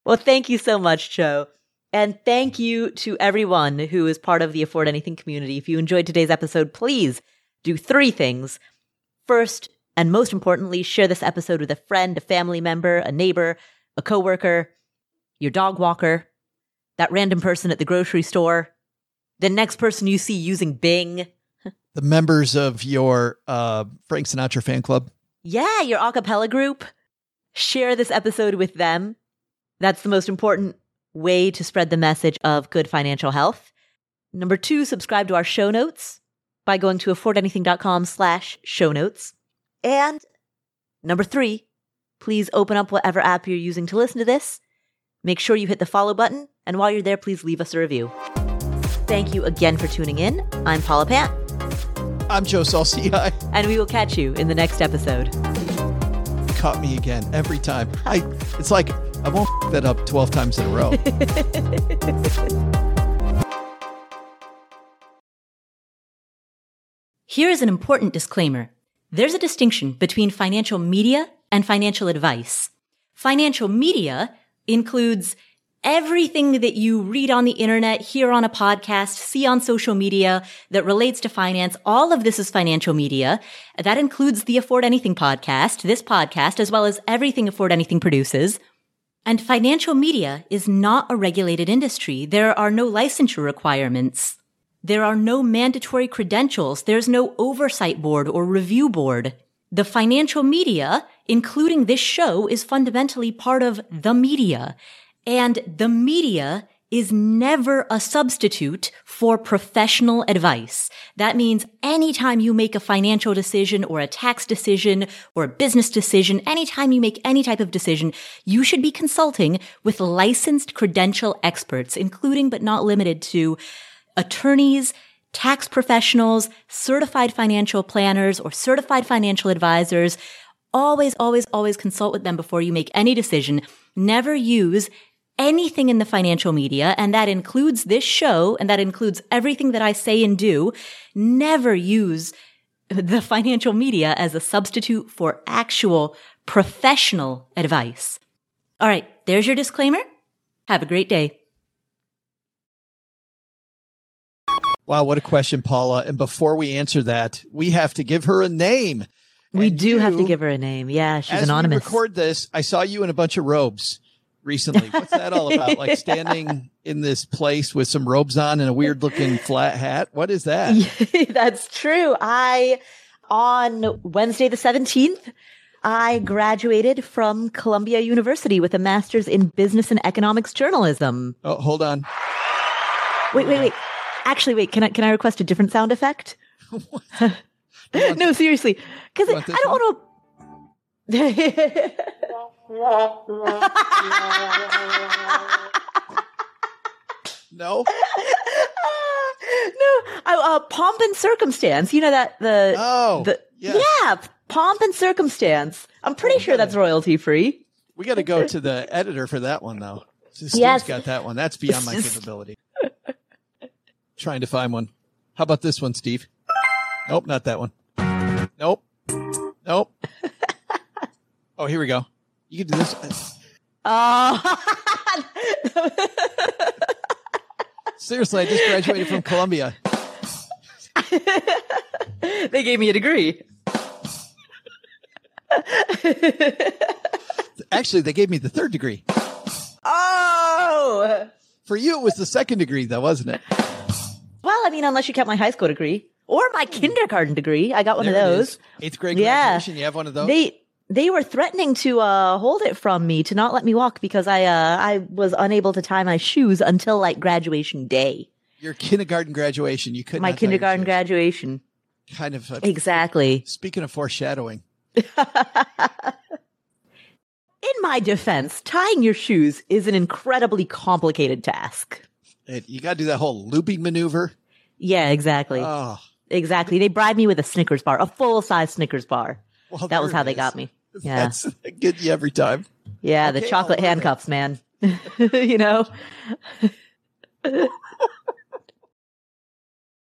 B: Well, thank you so much, Joe. And thank you to everyone who is part of the Afford Anything community. If you enjoyed today's episode, please do 3 things. First, and most importantly, share this episode with a friend, a family member, a neighbor, a coworker, your dog walker, that random person at the grocery store, the next person you see using Bing.
A: The members of your Frank Sinatra fan club.
B: Yeah, your a cappella group. Share this episode with them. That's the most important way to spread the message of good financial health. Number 2, subscribe to our show notes by going to affordanything.com/show notes. And number 3, please open up whatever app you're using to listen to this. Make sure you hit the follow button. And while you're there, please leave us a review. Thank you again for tuning in. I'm Paula Pant.
A: I'm Joe Saul-Sehy.
B: And we will catch you in the next episode.
A: Caught me again every time. It's like I won't f that up 12 times in a row.
D: Here is an important disclaimer. There's a distinction between financial media and financial advice. Financial media includes everything that you read on the internet, hear on a podcast, see on social media that relates to finance. All of this is financial media. That includes the Afford Anything podcast, this podcast, as well as everything Afford Anything produces. And financial media is not a regulated industry. There are no licensure requirements. There are no mandatory credentials. There's no oversight board or review board. The financial media, including this show, is fundamentally part of the media. And the media is never a substitute for professional advice. That means anytime you make a financial decision or a tax decision or a business decision, anytime you make any type of decision, you should be consulting with licensed credential experts, including but not limited to attorneys, tax professionals, certified financial planners, or certified financial advisors. Always, always, always consult with them before you make any decision. Never use anything in the financial media, and that includes this show, and that includes everything that I say and do. Never use the financial media as a substitute for actual professional advice. All right, there's your disclaimer. Have a great day.
A: Wow, what a question, Paula. And before we answer that, we have to give her a name.
B: We do have to give her a name. Yeah, she's anonymous.
A: As we record this, I saw you in a bunch of robes recently. What's that all about? Like standing in this place with some robes on and a weird looking flat hat? What is that?
B: That's true. On Wednesday the 17th, I graduated from Columbia University with a master's in business and economics journalism.
A: Oh, hold on.
B: Wait. Actually, wait, can I request a different sound effect? No, seriously. Because I don't want to.
A: No.
B: No. Pomp and circumstance. You know that yeah, pomp and circumstance. I'm pretty sure that's royalty free.
A: We got to go to the editor for that one, though. Steve's got that one. That's beyond my capability. Trying to find one. How about this one, Steve? Nope, not that one. Nope. Oh, here we go. You can do this. Seriously, I just graduated from Columbia.
B: They gave me a degree.
A: Actually, they gave me the 3rd degree.
B: Oh!
A: For you, it was the 2nd degree, though, wasn't it?
B: Well, I mean, unless you kept my high school degree or my kindergarten degree. I got one of those.
A: 8th grade graduation, you have one of those?
B: They were threatening to hold it from me, to not let me walk, because I was unable to tie my shoes until like graduation day.
A: Your kindergarten graduation, you couldn't.
B: My kindergarten graduation.
A: Kind of.
B: Exactly.
A: Speaking of foreshadowing.
B: In my defense, tying your shoes is an incredibly complicated task.
A: You got to do that whole looping maneuver.
B: Yeah, exactly.
A: Oh.
B: Exactly. They bribed me with a Snickers bar, a full-size Snickers bar.
A: Well,
B: that was how they got me. Yeah.
A: That's get you every time.
B: Yeah, okay, the chocolate handcuffs, man. You know?